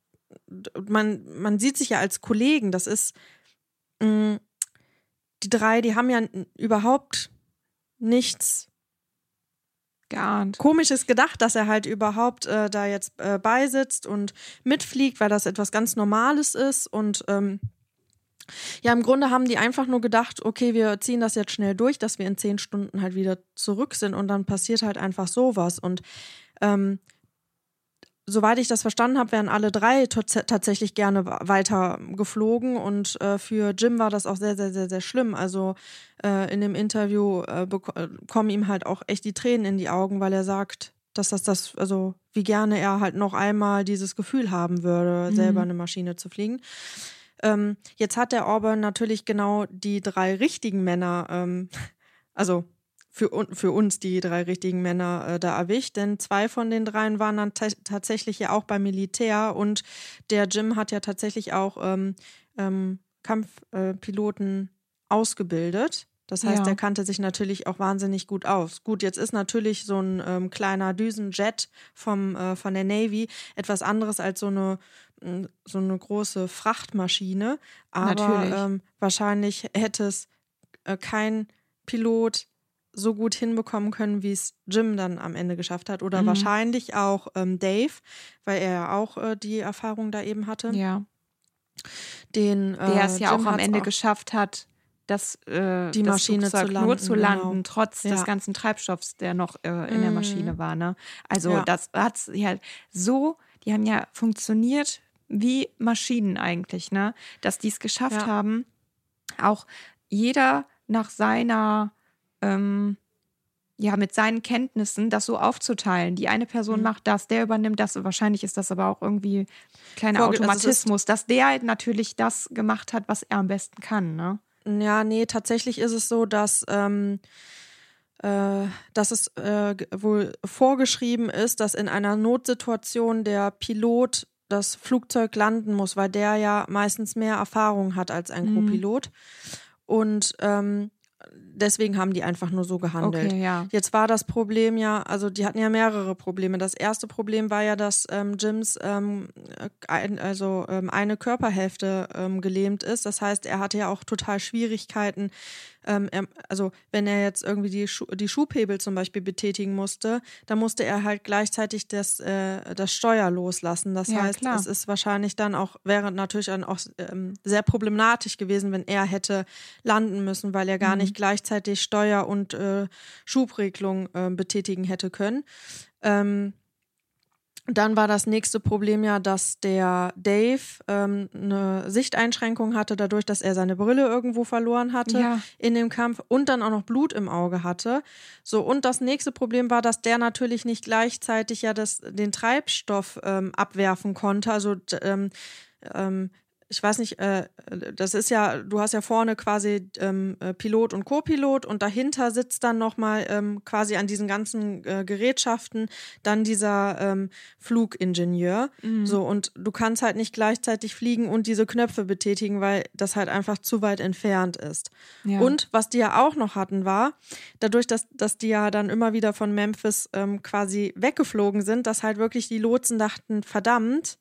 man, man sieht sich ja als Kollegen, das ist mh, die drei, die haben ja überhaupt nichts geahnt. Komisches gedacht, dass er halt überhaupt äh, da jetzt äh, beisitzt und mitfliegt, weil das etwas ganz Normales ist. Und ähm, ja, im Grunde haben die einfach nur gedacht, okay, wir ziehen das jetzt schnell durch, dass wir in zehn Stunden halt wieder zurück sind und dann passiert halt einfach sowas. Und ähm, soweit ich das verstanden habe, wären alle drei t- tatsächlich gerne weiter geflogen und äh, für Jim war das auch sehr, sehr, sehr, sehr schlimm. Also äh, in dem Interview äh, bek- kommen ihm halt auch echt die Tränen in die Augen, weil er sagt, dass das das, also wie gerne er halt noch einmal dieses Gefühl haben würde, mhm. selber eine Maschine zu fliegen. Ähm, jetzt hat der Auburn natürlich genau die drei richtigen Männer, ähm, also Für, für uns die drei richtigen Männer äh, da erwischt, denn zwei von den dreien waren dann t- tatsächlich ja auch beim Militär und der Jim hat ja tatsächlich auch ähm, ähm, Kampfpiloten äh, ausgebildet. Das heißt, ja. er kannte sich natürlich auch wahnsinnig gut aus. Gut, jetzt ist natürlich so ein ähm, kleiner Düsenjet vom, äh, von der Navy etwas anderes als so eine, so eine große Frachtmaschine, aber ähm, wahrscheinlich hätte es äh, kein Pilot so gut hinbekommen können, wie es Jim dann am Ende geschafft hat. Oder mhm. wahrscheinlich auch ähm, Dave, weil er ja auch äh, die Erfahrung da eben hatte. Ja. Den, äh, Der es ja Jim auch am Ende auch geschafft hat, das, äh, die das Maschine Flugzeug zu landen, nur zu landen, genau. trotz ja. des ganzen Treibstoffs, der noch äh, in mhm. der Maschine war. Ne? Also ja. das hat ja so, die haben ja funktioniert wie Maschinen eigentlich, ne? Dass die es geschafft ja. haben, auch jeder nach seiner Ähm, ja, mit seinen Kenntnissen das so aufzuteilen. Die eine Person mhm. macht das, der übernimmt das. Wahrscheinlich ist das aber auch irgendwie ein kleiner Vorge- Automatismus, also dass der halt natürlich das gemacht hat, was er am besten kann, ne? Ja, nee, tatsächlich ist es so, dass, ähm, äh, dass es äh, wohl vorgeschrieben ist, dass in einer Notsituation der Pilot das Flugzeug landen muss, weil der ja meistens mehr Erfahrung hat als ein mhm. Co-Pilot. Und ähm, deswegen haben die einfach nur so gehandelt. Okay, ja. Jetzt war das Problem ja, also die hatten ja mehrere Probleme. Das erste Problem war ja, dass ähm, Jims ähm, ein, also ähm, eine Körperhälfte ähm, gelähmt ist. Das heißt, er hatte ja auch total Schwierigkeiten. Ähm, er, also wenn er jetzt irgendwie die, Schu- die Schubhebel zum Beispiel betätigen musste, dann musste er halt gleichzeitig das, äh, das Steuer loslassen. Das ja, heißt, klar. es ist wahrscheinlich dann auch, wäre natürlich dann auch ähm, sehr problematisch gewesen, wenn er hätte landen müssen, weil er gar Mhm. nicht gleichzeitig Steuer- und äh, Schubregelung äh, betätigen hätte können. Ähm, Dann war das nächste Problem ja, dass der Dave ähm, eine Sichteinschränkung hatte, dadurch, dass er seine Brille irgendwo verloren hatte ja. in dem Kampf und dann auch noch Blut im Auge hatte. So, und das nächste Problem war, dass der natürlich nicht gleichzeitig ja das, den Treibstoff ähm, abwerfen konnte. Also ähm, ähm, ich weiß nicht, äh, das ist ja, du hast ja vorne quasi ähm, Pilot und Co-Pilot und dahinter sitzt dann nochmal ähm, quasi an diesen ganzen äh, Gerätschaften dann dieser ähm, Flugingenieur. Mhm. So, und du kannst halt nicht gleichzeitig fliegen und diese Knöpfe betätigen, weil das halt einfach zu weit entfernt ist. Ja. Und was die ja auch noch hatten war, dadurch, dass, dass die ja dann immer wieder von Memphis ähm, quasi weggeflogen sind, dass halt wirklich die Lotsen dachten, verdammt,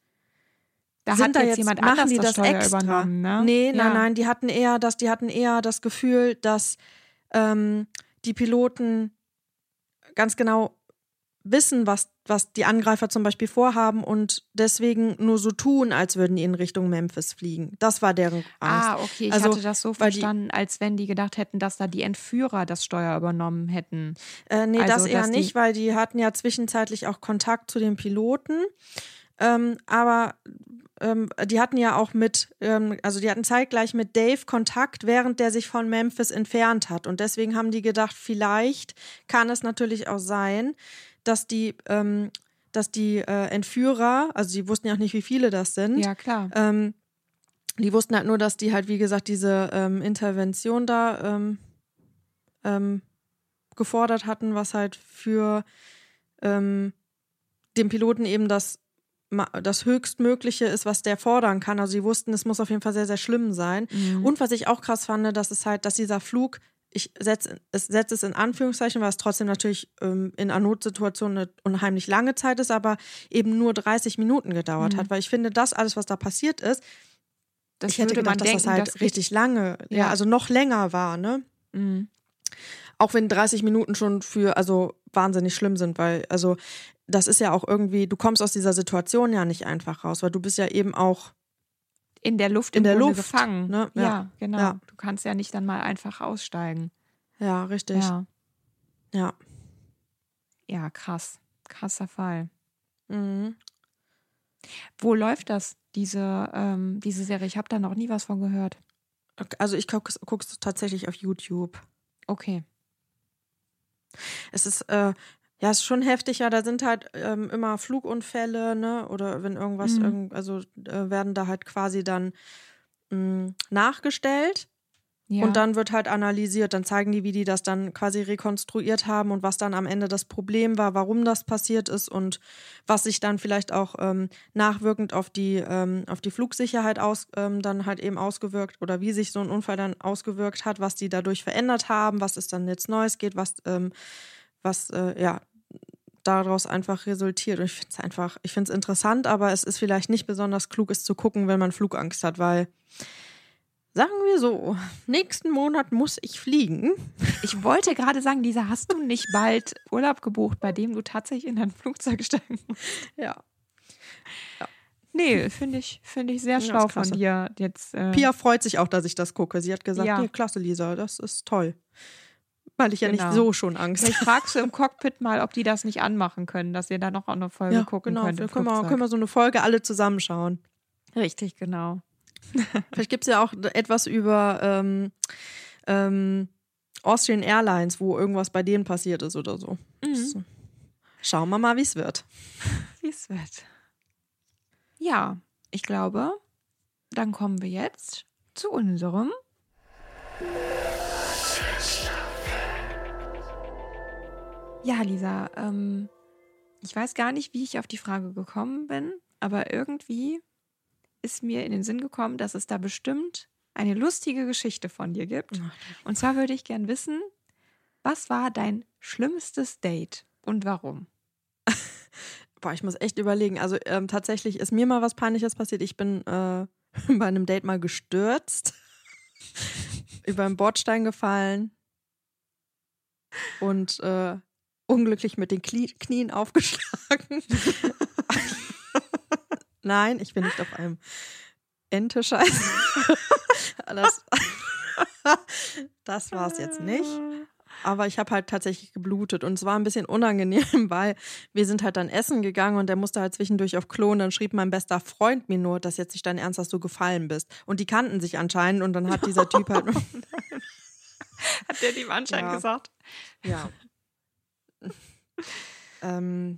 Da sind hat da jetzt jetzt, jemand machen anders die das das Steuer extra? übernommen, ne? Nee, ja. nein, nein, die hatten eher das, die hatten eher das Gefühl, dass ähm, die Piloten ganz genau wissen, was, was die Angreifer zum Beispiel vorhaben und deswegen nur so tun, als würden die in Richtung Memphis fliegen. Das war deren Angst. Ah, okay, ich also, hatte das so verstanden, die, als wenn die gedacht hätten, dass da die Entführer das Steuer übernommen hätten. Äh, nee, also, das eher nicht, die, weil die hatten ja zwischenzeitlich auch Kontakt zu den Piloten. Ähm, aber ähm, die hatten ja auch mit, ähm, also die hatten zeitgleich mit Dave Kontakt, während der sich von Memphis entfernt hat. Und deswegen haben die gedacht, vielleicht kann es natürlich auch sein, dass die, ähm, dass die äh, Entführer, also die wussten ja auch nicht, wie viele das sind, ja, klar. Ähm, die wussten halt nur, dass die halt, wie gesagt, diese ähm, Intervention da ähm, ähm, gefordert hatten, was halt für ähm, den Piloten eben das, das Höchstmögliche ist, was der fordern kann. Also sie wussten, es muss auf jeden Fall sehr, sehr schlimm sein. Mhm. Und was ich auch krass fand, dass es halt, dass dieser Flug, ich setze es, setz es in Anführungszeichen, weil es trotzdem natürlich ähm, in einer Notsituation eine unheimlich lange Zeit ist, aber eben nur dreißig Minuten gedauert Mhm. hat. Weil ich finde, das alles, was da passiert ist, Das ich hätte würde gedacht, man dass denken, das halt dass richtig lange, ja. Ja. also noch länger war, ne? Mhm. Auch wenn dreißig Minuten schon für, also wahnsinnig schlimm sind, weil, also das ist ja auch irgendwie, du kommst aus dieser Situation ja nicht einfach raus, weil du bist ja eben auch In der Luft in im der Grunde Luft, gefangen. ne? Ja, Ja. genau. Ja. Du kannst ja nicht dann mal einfach aussteigen. Ja, richtig. Ja. Ja, ja. ja, krass. Krasser Fall. Mhm. Wo läuft das, diese, ähm, diese Serie? Ich habe da noch nie was von gehört. Also ich gucke es tatsächlich auf YouTube. Okay. Es ist, äh, ja, es ist schon heftig, ja, da sind halt ähm, immer Flugunfälle, ne, oder wenn irgendwas, Mhm. irgend, also äh, werden da halt quasi dann mh, nachgestellt. Ja. Und dann wird halt analysiert, dann zeigen die, wie die das dann quasi rekonstruiert haben und was dann am Ende das Problem war, warum das passiert ist und was sich dann vielleicht auch ähm, nachwirkend auf die, ähm, auf die Flugsicherheit aus, ähm, dann halt eben ausgewirkt oder wie sich so ein Unfall dann ausgewirkt hat, was die dadurch verändert haben, was es dann jetzt Neues geht, was, ähm, was äh, ja daraus einfach resultiert. Und ich finde es einfach, ich finde es interessant, aber es ist vielleicht nicht besonders klug, es zu gucken, wenn man Flugangst hat, weil sagen wir so, nächsten Monat muss ich fliegen. Ich wollte gerade sagen, Lisa, hast du nicht bald Urlaub gebucht, bei dem du tatsächlich in ein Flugzeug steigen musst? Ja. Nee, finde ich, find ich sehr Ja, schlau ist von klasse. dir. Jetzt, äh, Pia freut sich auch, dass ich das gucke. Sie hat gesagt, Ja. nee, klasse, Lisa, das ist toll. Weil ich ja Genau. nicht so schon Angst Vielleicht fragst du im Cockpit mal, ob die das nicht anmachen können, dass ihr da noch eine Folge Ja, gucken genau. könnt im Vielleicht können wir, Flugzeug. können wir so eine Folge alle zusammenschauen. Richtig, genau. Vielleicht gibt es ja auch etwas über ähm, ähm, Austrian Airlines, wo irgendwas bei denen passiert ist oder so. Mhm. So. Schauen wir mal, wie es wird. Wie es wird. Ja, ich glaube, dann kommen wir jetzt zu unserem Ja, Lisa, ähm, ich weiß gar nicht, wie ich auf die Frage gekommen bin, aber irgendwie ist mir in den Sinn gekommen, dass es da bestimmt eine lustige Geschichte von dir gibt. Und zwar würde ich gern wissen, was war dein schlimmstes Date und warum? Boah, ich muss echt überlegen. Also ähm, tatsächlich ist mir mal was Peinliches passiert. Ich bin äh, bei einem Date mal gestürzt, über einen Bordstein gefallen und äh, unglücklich mit den Knie- Knien aufgeschlagen. Nein, ich bin nicht auf einem Ente-Scheiß. Das, das war es jetzt nicht. Aber ich habe halt tatsächlich geblutet und es war ein bisschen unangenehm, weil wir sind halt dann essen gegangen und der musste halt zwischendurch auf Klo und dann schrieb mein bester Freund mir nur, dass jetzt nicht dein Ernst, dass du gefallen bist. Und die kannten sich anscheinend und dann hat dieser Typ halt... Hat der dem anscheinend Ja. gesagt? Ja. ähm,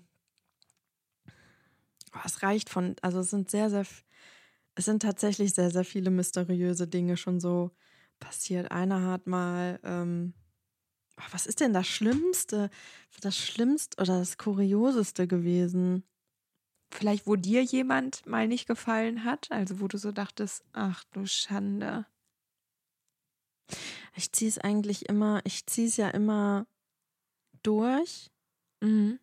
oh, es reicht von, also es sind sehr, sehr, es sind tatsächlich sehr, sehr viele mysteriöse Dinge schon so passiert. Einer hat mal, ähm, oh, was ist denn das Schlimmste, das Schlimmste oder das Kurioseste gewesen? Vielleicht, wo dir jemand mal nicht gefallen hat, also wo du so dachtest, ach du Schande. Ich ziehe es eigentlich immer, ich ziehe es ja immer durch, Mhm.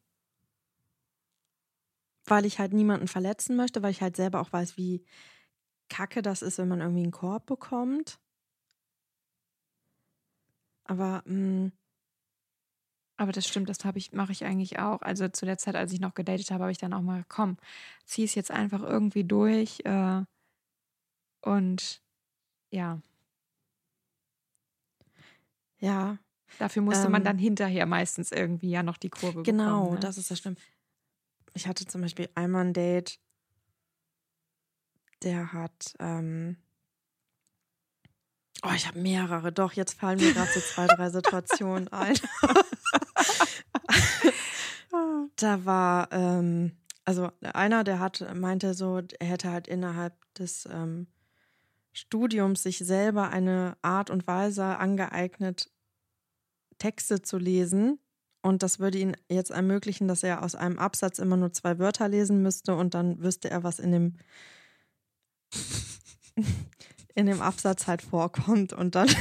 weil ich halt niemanden verletzen möchte, weil ich halt selber auch weiß, wie kacke das ist, wenn man irgendwie einen Korb bekommt. Aber mh, Aber das stimmt, das habe ich, mache ich eigentlich auch. Also zu der Zeit, als ich noch gedatet habe, habe ich dann auch mal, komm, zieh es jetzt einfach irgendwie durch. Äh, und ja, ja, dafür musste man Ähm, dann hinterher meistens irgendwie ja noch die Kurve genau, bekommen. Ne? das ist das Schlimme. Ich hatte zum Beispiel einmal ein Date, der hat, ähm, oh, ich habe mehrere, doch, jetzt fallen mir gerade so zwei, drei Situationen ein. Da war, ähm, also einer, der hat, meinte so, er hätte halt innerhalb des, ähm, Studiums sich selber eine Art und Weise angeeignet, Texte zu lesen. Und das würde ihm jetzt ermöglichen, dass er aus einem Absatz immer nur zwei Wörter lesen müsste und dann wüsste er, was in dem, in dem Absatz halt vorkommt. Und dann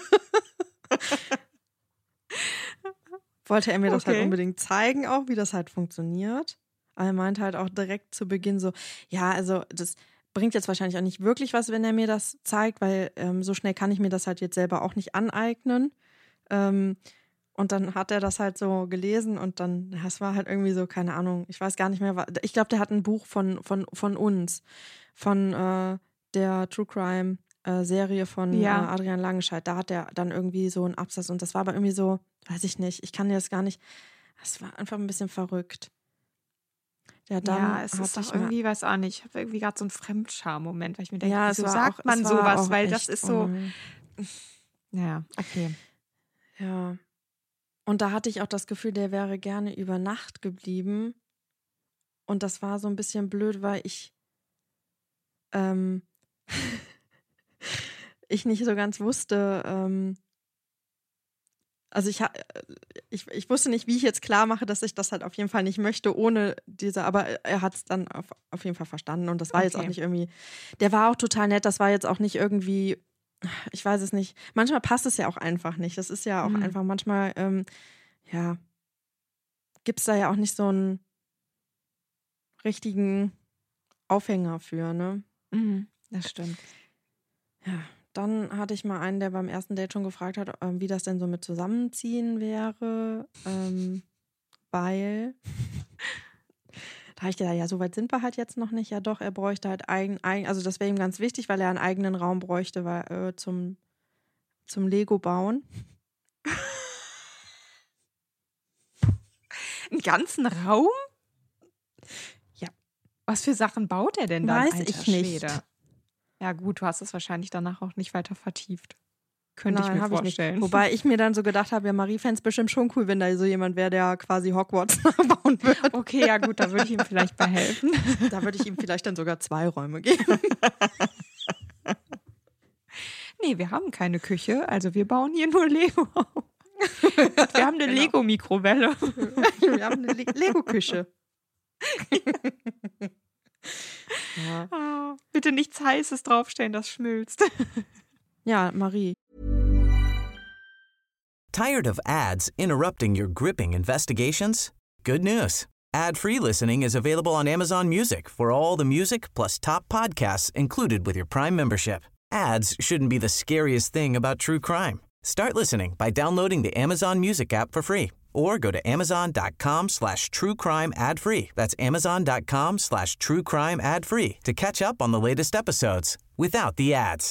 wollte er mir das Okay. halt unbedingt zeigen, auch wie das halt funktioniert. Aber er meinte halt auch direkt zu Beginn so, ja, also das bringt jetzt wahrscheinlich auch nicht wirklich was, wenn er mir das zeigt, weil ähm, so schnell kann ich mir das halt jetzt selber auch nicht aneignen. Ähm, und dann hat er das halt so gelesen und dann, das war halt irgendwie so, keine Ahnung, ich weiß gar nicht mehr, ich glaube, der hat ein Buch von, von, von uns, von äh, der True Crime äh, Serie von Ja. äh, Adrian Langenscheidt. Da hat er dann irgendwie so einen Absatz und das war aber irgendwie so, weiß ich nicht, ich kann dir das gar nicht, das war einfach ein bisschen verrückt. Ja, dann ja, es hatte ist ich doch mal- irgendwie, weiß auch nicht, ich habe irgendwie gerade so einen Fremdscham-Moment, weil ich mir denke, ja, es wieso war sagt auch, man es war sowas, auch weil echt, das ist so, oh, ja, okay. ja. Und da hatte ich auch das Gefühl, der wäre gerne über Nacht geblieben. Und das war so ein bisschen blöd, weil ich ähm, ich nicht so ganz wusste, ähm, also ich, ha- ich, ich wusste nicht, wie ich jetzt klar mache, dass ich das halt auf jeden Fall nicht möchte, ohne diese, aber er hat es dann auf, auf jeden Fall verstanden und das war jetzt auch Okay. nicht irgendwie, der war auch total nett, das war jetzt auch nicht irgendwie, ich weiß es nicht, manchmal passt es ja auch einfach nicht, das ist ja auch Mhm. einfach, manchmal, ähm, ja, gibt es da ja auch nicht so einen richtigen Aufhänger für, ne? Mhm, das stimmt. Ja, dann hatte ich mal einen, der beim ersten Date schon gefragt hat, ähm, wie das denn so mit Zusammenziehen wäre, ähm, weil da habe ich gedacht, ja, so weit sind wir halt jetzt noch nicht. Ja doch, er bräuchte halt eigen, eigen also das wäre ihm ganz wichtig, weil er einen eigenen Raum bräuchte, weil, äh, zum, zum Lego bauen. Einen ganzen Raum? Ja. Was für Sachen baut er denn dann, Weiß alter ich nicht. Schwede? Ja gut, du hast es wahrscheinlich danach auch nicht weiter vertieft. Könnte ich mir hab vorstellen. nicht. Wobei ich mir dann so gedacht habe, ja, Marie fände es bestimmt schon cool, wenn da so jemand wäre, der quasi Hogwarts nachbauen würde. Okay, ja gut, da würde ich ihm vielleicht bei helfen. Da würde ich ihm vielleicht dann sogar zwei Räume geben. Nee, wir haben keine Küche, also wir bauen hier nur Lego auf. Wir haben eine Genau. Lego-Mikrowelle. Wir haben eine Le- Lego-Küche. Ja. Ah, bitte nichts Heißes draufstellen, das schmilzt. Ja, Marie. Tired of ads interrupting your gripping investigations? Good news. Ad-free listening is available on Amazon Music for all the music plus top podcasts included with your Prime membership. Ads shouldn't be the scariest thing about true crime. Start listening by downloading the Amazon Music app for free or go to amazon.com slash true crime ad free. That's amazon.com slash true crime ad free to catch up on the latest episodes without the ads.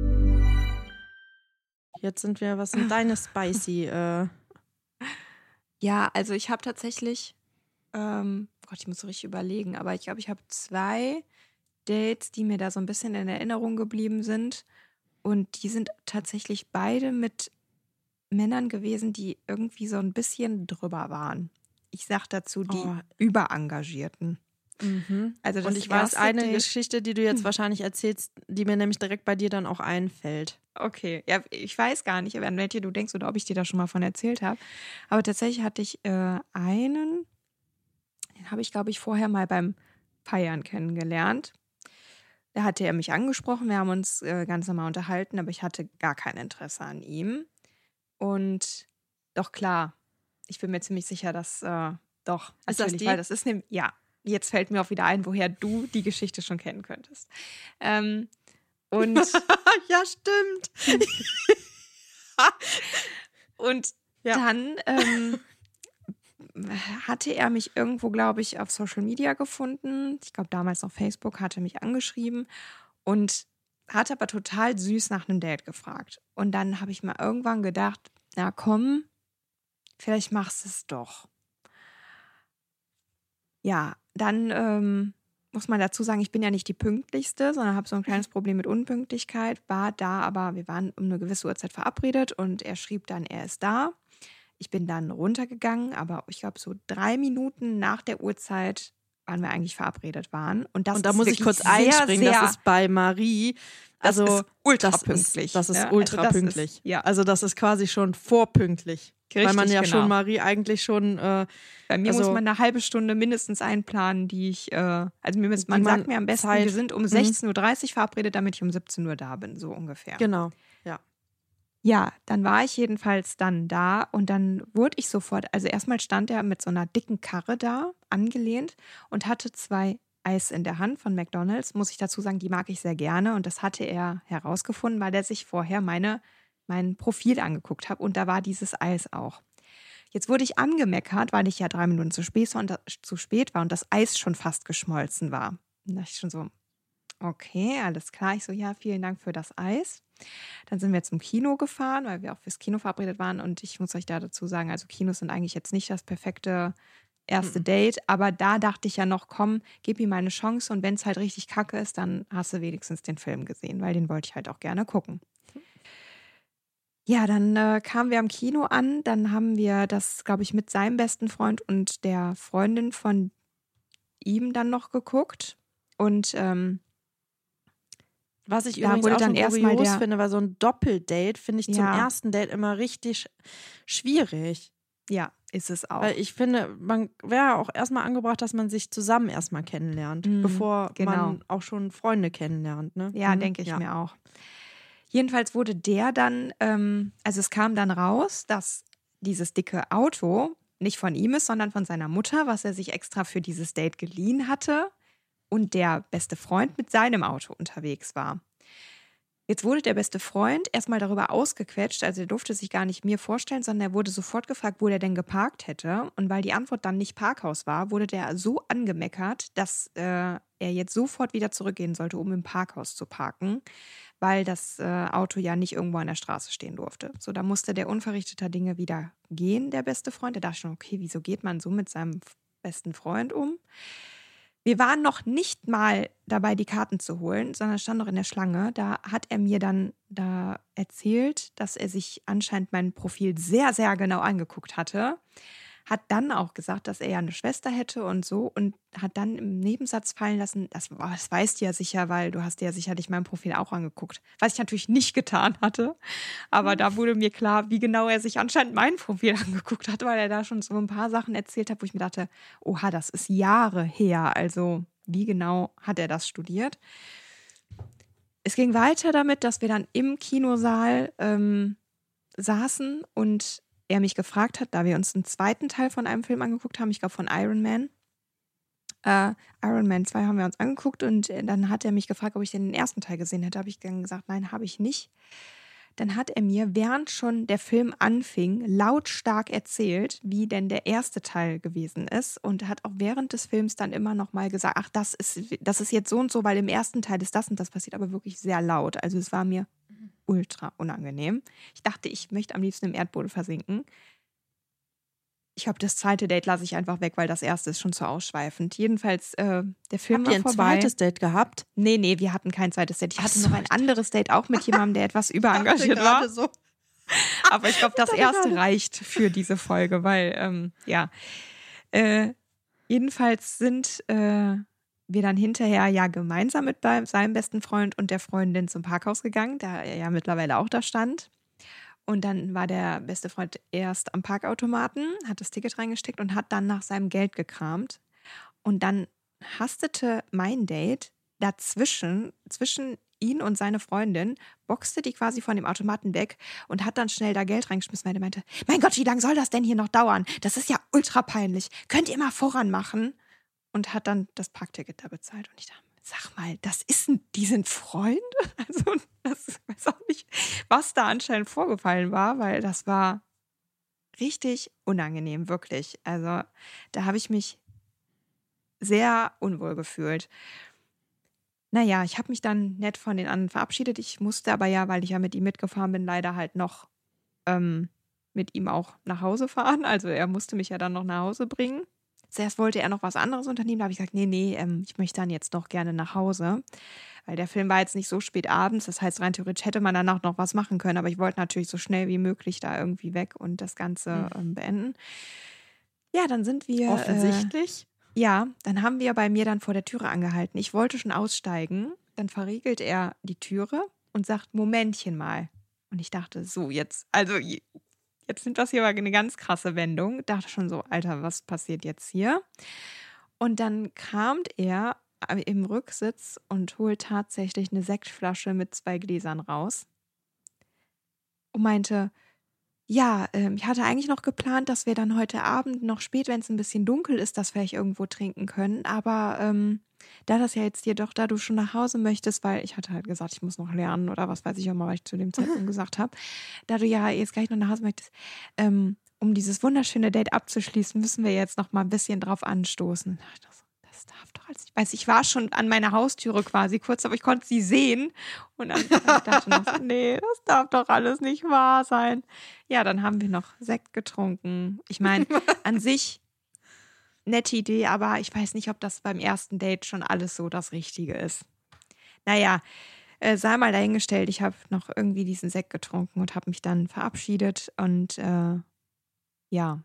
Jetzt sind wir, was sind deine spicy? Äh, Ja, also ich habe tatsächlich, ähm, Gott, ich muss so richtig überlegen, aber ich glaube, ich habe zwei Dates, die mir da so ein bisschen in Erinnerung geblieben sind. Und die sind tatsächlich beide mit Männern gewesen, die irgendwie so ein bisschen drüber waren. Ich sag dazu die Oh. Überengagierten. mhm. Also das Und ich weiß erste eine Date- Geschichte, die du jetzt wahrscheinlich erzählst, die mir nämlich direkt bei dir dann auch einfällt. Okay, ja, ich weiß gar nicht, an welche du denkst oder ob ich dir da schon mal von erzählt habe. Aber tatsächlich hatte ich äh, einen, den habe ich, glaube ich, vorher mal beim Feiern kennengelernt. Da hatte er mich angesprochen, wir haben uns äh, ganz normal unterhalten, aber ich hatte gar kein Interesse an ihm. Und doch klar, ich bin mir ziemlich sicher, dass äh, doch, Ist das natürlich, die? weil das ist ne, ja, jetzt fällt mir auch wieder ein, woher du die Geschichte schon kennen könntest. Ähm, und Ja, stimmt. Und Ja. dann ähm, hatte er mich irgendwo, glaube ich, auf Social Media gefunden. Ich glaube, damals noch Facebook, hatte mich angeschrieben und hat aber total süß nach einem Date gefragt. Und dann habe ich mal irgendwann gedacht, na komm, vielleicht machst du es doch. Ja, dann ähm, muss man dazu sagen, ich bin ja nicht die Pünktlichste, sondern habe so ein kleines Problem mit Unpünktlichkeit. War da, aber wir waren um eine gewisse Uhrzeit verabredet und er schrieb dann, er ist da. Ich bin dann runtergegangen, aber ich glaube, so drei Minuten nach der Uhrzeit wann wir eigentlich verabredet waren. Und, das und da ist muss ich kurz sehr, einspringen, sehr, das ist bei Marie, also das ist ultra das pünktlich. Ist, das ist ne? ultra also das pünktlich. Ist, ja. Also das ist quasi schon vorpünktlich. Richtig, weil man ja genau. schon Marie eigentlich schon äh, Bei mir also, muss man eine halbe Stunde mindestens einplanen, die ich, äh, also mir, man, man sagt mir am besten, Zeit, wir sind um sechzehn Uhr dreißig verabredet, damit ich um siebzehn Uhr da bin, so ungefähr. Genau, ja. Ja, dann war ich jedenfalls dann da und dann wurde ich sofort, also erstmal stand er mit so einer dicken Karre da, angelehnt und hatte zwei Eis in der Hand von McDonald's, muss ich dazu sagen, die mag ich sehr gerne und das hatte er herausgefunden, weil er sich vorher meine, mein Profil angeguckt hat und da war dieses Eis auch. Jetzt wurde ich angemeckert, weil ich ja drei Minuten zu spät war und, das, zu spät war und das Eis schon fast geschmolzen war. Da dachte ich schon so, okay, alles klar. Ich so, ja, vielen Dank für das Eis. Dann sind wir zum Kino gefahren, weil wir auch fürs Kino verabredet waren und ich muss euch da dazu sagen, also Kinos sind eigentlich jetzt nicht das perfekte erste Date, aber da dachte ich ja noch, komm, gib ihm mal eine Chance und wenn es halt richtig kacke ist, dann hast du wenigstens den Film gesehen, weil den wollte ich halt auch gerne gucken. Ja, dann äh, kamen wir am Kino an, dann haben wir das, glaube ich, mit seinem besten Freund und der Freundin von ihm dann noch geguckt und ähm, was ich da übrigens wurde auch dann schon erstmal kurios der, finde, weil so ein Doppeldate finde ich zum Ja. ersten Date immer richtig schwierig. ja, ist es auch. Weil ich finde, man wäre auch erstmal angebracht, dass man sich zusammen erstmal kennenlernt, Mhm, bevor genau. man auch schon Freunde kennenlernt. Ne? Ja, Mhm. denke ich ja. mir auch. Jedenfalls wurde der dann, ähm, also es kam dann raus, dass dieses dicke Auto nicht von ihm ist, sondern von seiner Mutter, was er sich extra für dieses Date geliehen hatte und der beste Freund mit seinem Auto unterwegs war. Jetzt wurde der beste Freund erstmal darüber ausgequetscht, also er durfte sich gar nicht mir vorstellen, sondern er wurde sofort gefragt, wo der denn geparkt hätte. Und weil die Antwort dann nicht Parkhaus war, wurde der so angemeckert, dass äh, er jetzt sofort wieder zurückgehen sollte, um im Parkhaus zu parken, weil das äh, Auto ja nicht irgendwo an der Straße stehen durfte. So, da musste der unverrichteter Dinge wieder gehen, der beste Freund. Der dachte schon, okay, wieso geht man so mit seinem besten Freund um? Wir waren noch nicht mal dabei, die Karten zu holen, sondern standen noch in der Schlange. Da hat er mir dann da erzählt, dass er sich anscheinend mein Profil sehr, sehr genau angeguckt hatte. Hat dann auch gesagt, dass er ja eine Schwester hätte und so und hat dann im Nebensatz fallen lassen, das, das weißt du ja sicher, weil du hast dir ja sicherlich mein Profil auch angeguckt. Was ich natürlich nicht getan hatte, aber da wurde mir klar, wie genau er sich anscheinend mein Profil angeguckt hat, weil er da schon so ein paar Sachen erzählt hat, wo ich mir dachte, oha, das ist Jahre her, also wie genau hat er das studiert? Es ging weiter damit, dass wir dann im Kinosaal ähm, saßen und er mich gefragt hat, da wir uns einen zweiten Teil von einem Film angeguckt haben, ich glaube von Iron Man. Äh, Iron Man zwei haben wir uns angeguckt und dann hat er mich gefragt, ob ich den ersten Teil gesehen hätte. Habe ich dann gesagt, nein, habe ich nicht. Dann hat er mir, während schon der Film anfing, lautstark erzählt, wie denn der erste Teil gewesen ist und hat auch während des Films dann immer noch mal gesagt, ach, das ist, das ist jetzt so und so, weil im ersten Teil ist das und das passiert, aber wirklich sehr laut. Also es war mir ultra unangenehm. Ich dachte, ich möchte am liebsten im Erdboden versinken. Ich glaube, das zweite Date lasse ich einfach weg, weil das erste ist schon zu ausschweifend. Jedenfalls, äh, der Film Habt war ihr ein vorbei. zweites Date gehabt? Nee, nee, wir hatten kein zweites Date. Ich hatte Ach so. noch ein anderes Date, auch mit jemandem, der etwas überengagiert war. So. Aber ich glaube, das dachte erste gerade. reicht für diese Folge, weil, ähm, ja. Äh, jedenfalls sind äh, wir dann hinterher ja gemeinsam mit bei seinem besten Freund und der Freundin zum Parkhaus gegangen, da er ja mittlerweile auch da stand. Und dann war der beste Freund erst am Parkautomaten, hat das Ticket reingesteckt und hat dann nach seinem Geld gekramt. Und dann hastete mein Date dazwischen, zwischen ihn und seine Freundin, boxte die quasi von dem Automaten weg und hat dann schnell da Geld reingeschmissen, weil er meinte, mein Gott, wie lange soll das denn hier noch dauern? Das ist ja ultra peinlich. Könnt ihr mal voran machen? Und hat dann das Parkticket da bezahlt. Und ich dachte, sag mal, das ist ein, die sind Freunde? Also, das, ich weiß auch nicht, was da anscheinend vorgefallen war, weil das war richtig unangenehm, wirklich. Also, da habe ich mich sehr unwohl gefühlt. Naja, ich habe mich dann nett von den anderen verabschiedet. Ich musste aber ja, weil ich ja mit ihm mitgefahren bin, leider halt noch ähm, mit ihm auch nach Hause fahren. Also er musste mich ja dann noch nach Hause bringen. Zuerst wollte er noch was anderes unternehmen. Da habe ich gesagt, nee, nee, ähm, ich möchte dann jetzt doch gerne nach Hause. Weil der Film war jetzt nicht so spät abends. Das heißt, rein theoretisch hätte man danach noch was machen können. Aber ich wollte natürlich so schnell wie möglich da irgendwie weg und das Ganze ähm, beenden. Ja, dann sind wir... Offensichtlich. Äh, Ja, dann haben wir bei mir dann vor der Türe angehalten. Ich wollte schon aussteigen. Dann verriegelt er die Türe und sagt, Momentchen mal. Und ich dachte, so jetzt, also jetzt nimmt das hier mal eine ganz krasse Wendung. Dachte schon so, Alter, was passiert jetzt hier? Und dann kramt er im Rücksitz und holt tatsächlich eine Sektflasche mit zwei Gläsern raus. Und meinte, ja, ähm, ich hatte eigentlich noch geplant, dass wir dann heute Abend noch spät, wenn es ein bisschen dunkel ist, das vielleicht irgendwo trinken können. Aber ähm, da das ja jetzt hier doch, da du schon nach Hause möchtest, weil ich hatte halt gesagt, ich muss noch lernen oder was weiß ich auch mal, was ich zu dem Zeitpunkt gesagt habe, da du ja jetzt gleich noch nach Hause möchtest, ähm, um dieses wunderschöne Date abzuschließen, müssen wir jetzt noch mal ein bisschen drauf anstoßen. Da dachte ich so, das darf doch alles nicht. Weiß ich war schon an meiner Haustüre quasi kurz, aber ich konnte sie sehen und dann dachte ich noch so, nee, das darf doch alles nicht wahr sein. Ja, dann haben wir noch Sekt getrunken. Ich meine, an sich nette Idee, aber ich weiß nicht, ob das beim ersten Date schon alles so das Richtige ist. Naja, äh, sei mal dahingestellt, ich habe noch irgendwie diesen Sekt getrunken und habe mich dann verabschiedet und äh, ja,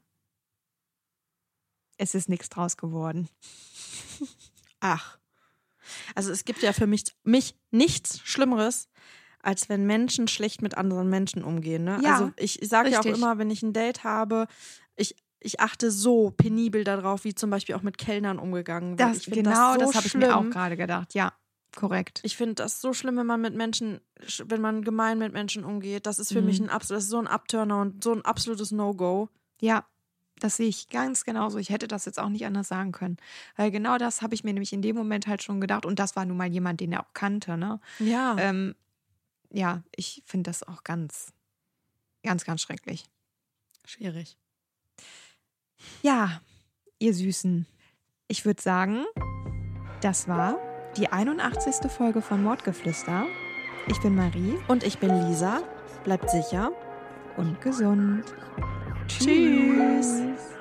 es ist nichts draus geworden. Ach, also es gibt ja für mich, mich nichts Schlimmeres, als wenn Menschen schlecht mit anderen Menschen umgehen. Ne? Ja, also ich, ich sage ja auch richtig. immer, wenn ich ein Date habe, ich, ich achte so penibel darauf, wie zum Beispiel auch mit Kellnern umgegangen wird. Das, ich find genau, das, so das habe ich mir auch schlimm. gerade gedacht. Ja, korrekt. Ich finde das so schlimm, wenn man mit Menschen, wenn man gemein mit Menschen umgeht. Das ist für Mhm. mich ein absolut, das ist so ein Abturner und so ein absolutes No-Go. Ja, das sehe ich ganz genauso. Ich hätte das jetzt auch nicht anders sagen können. Weil genau das habe ich mir nämlich in dem Moment halt schon gedacht. Und das war nun mal jemand, den er auch kannte, ne? Ja. Ähm, ja, ich finde das auch ganz, ganz, ganz schrecklich. Schwierig. Ja, ihr Süßen. Ich würde sagen, das war die einundachtzigste Folge von Mordgeflüster. Ich bin Marie Und ich bin Lisa. Bleibt sicher. und gesund. Tschüss.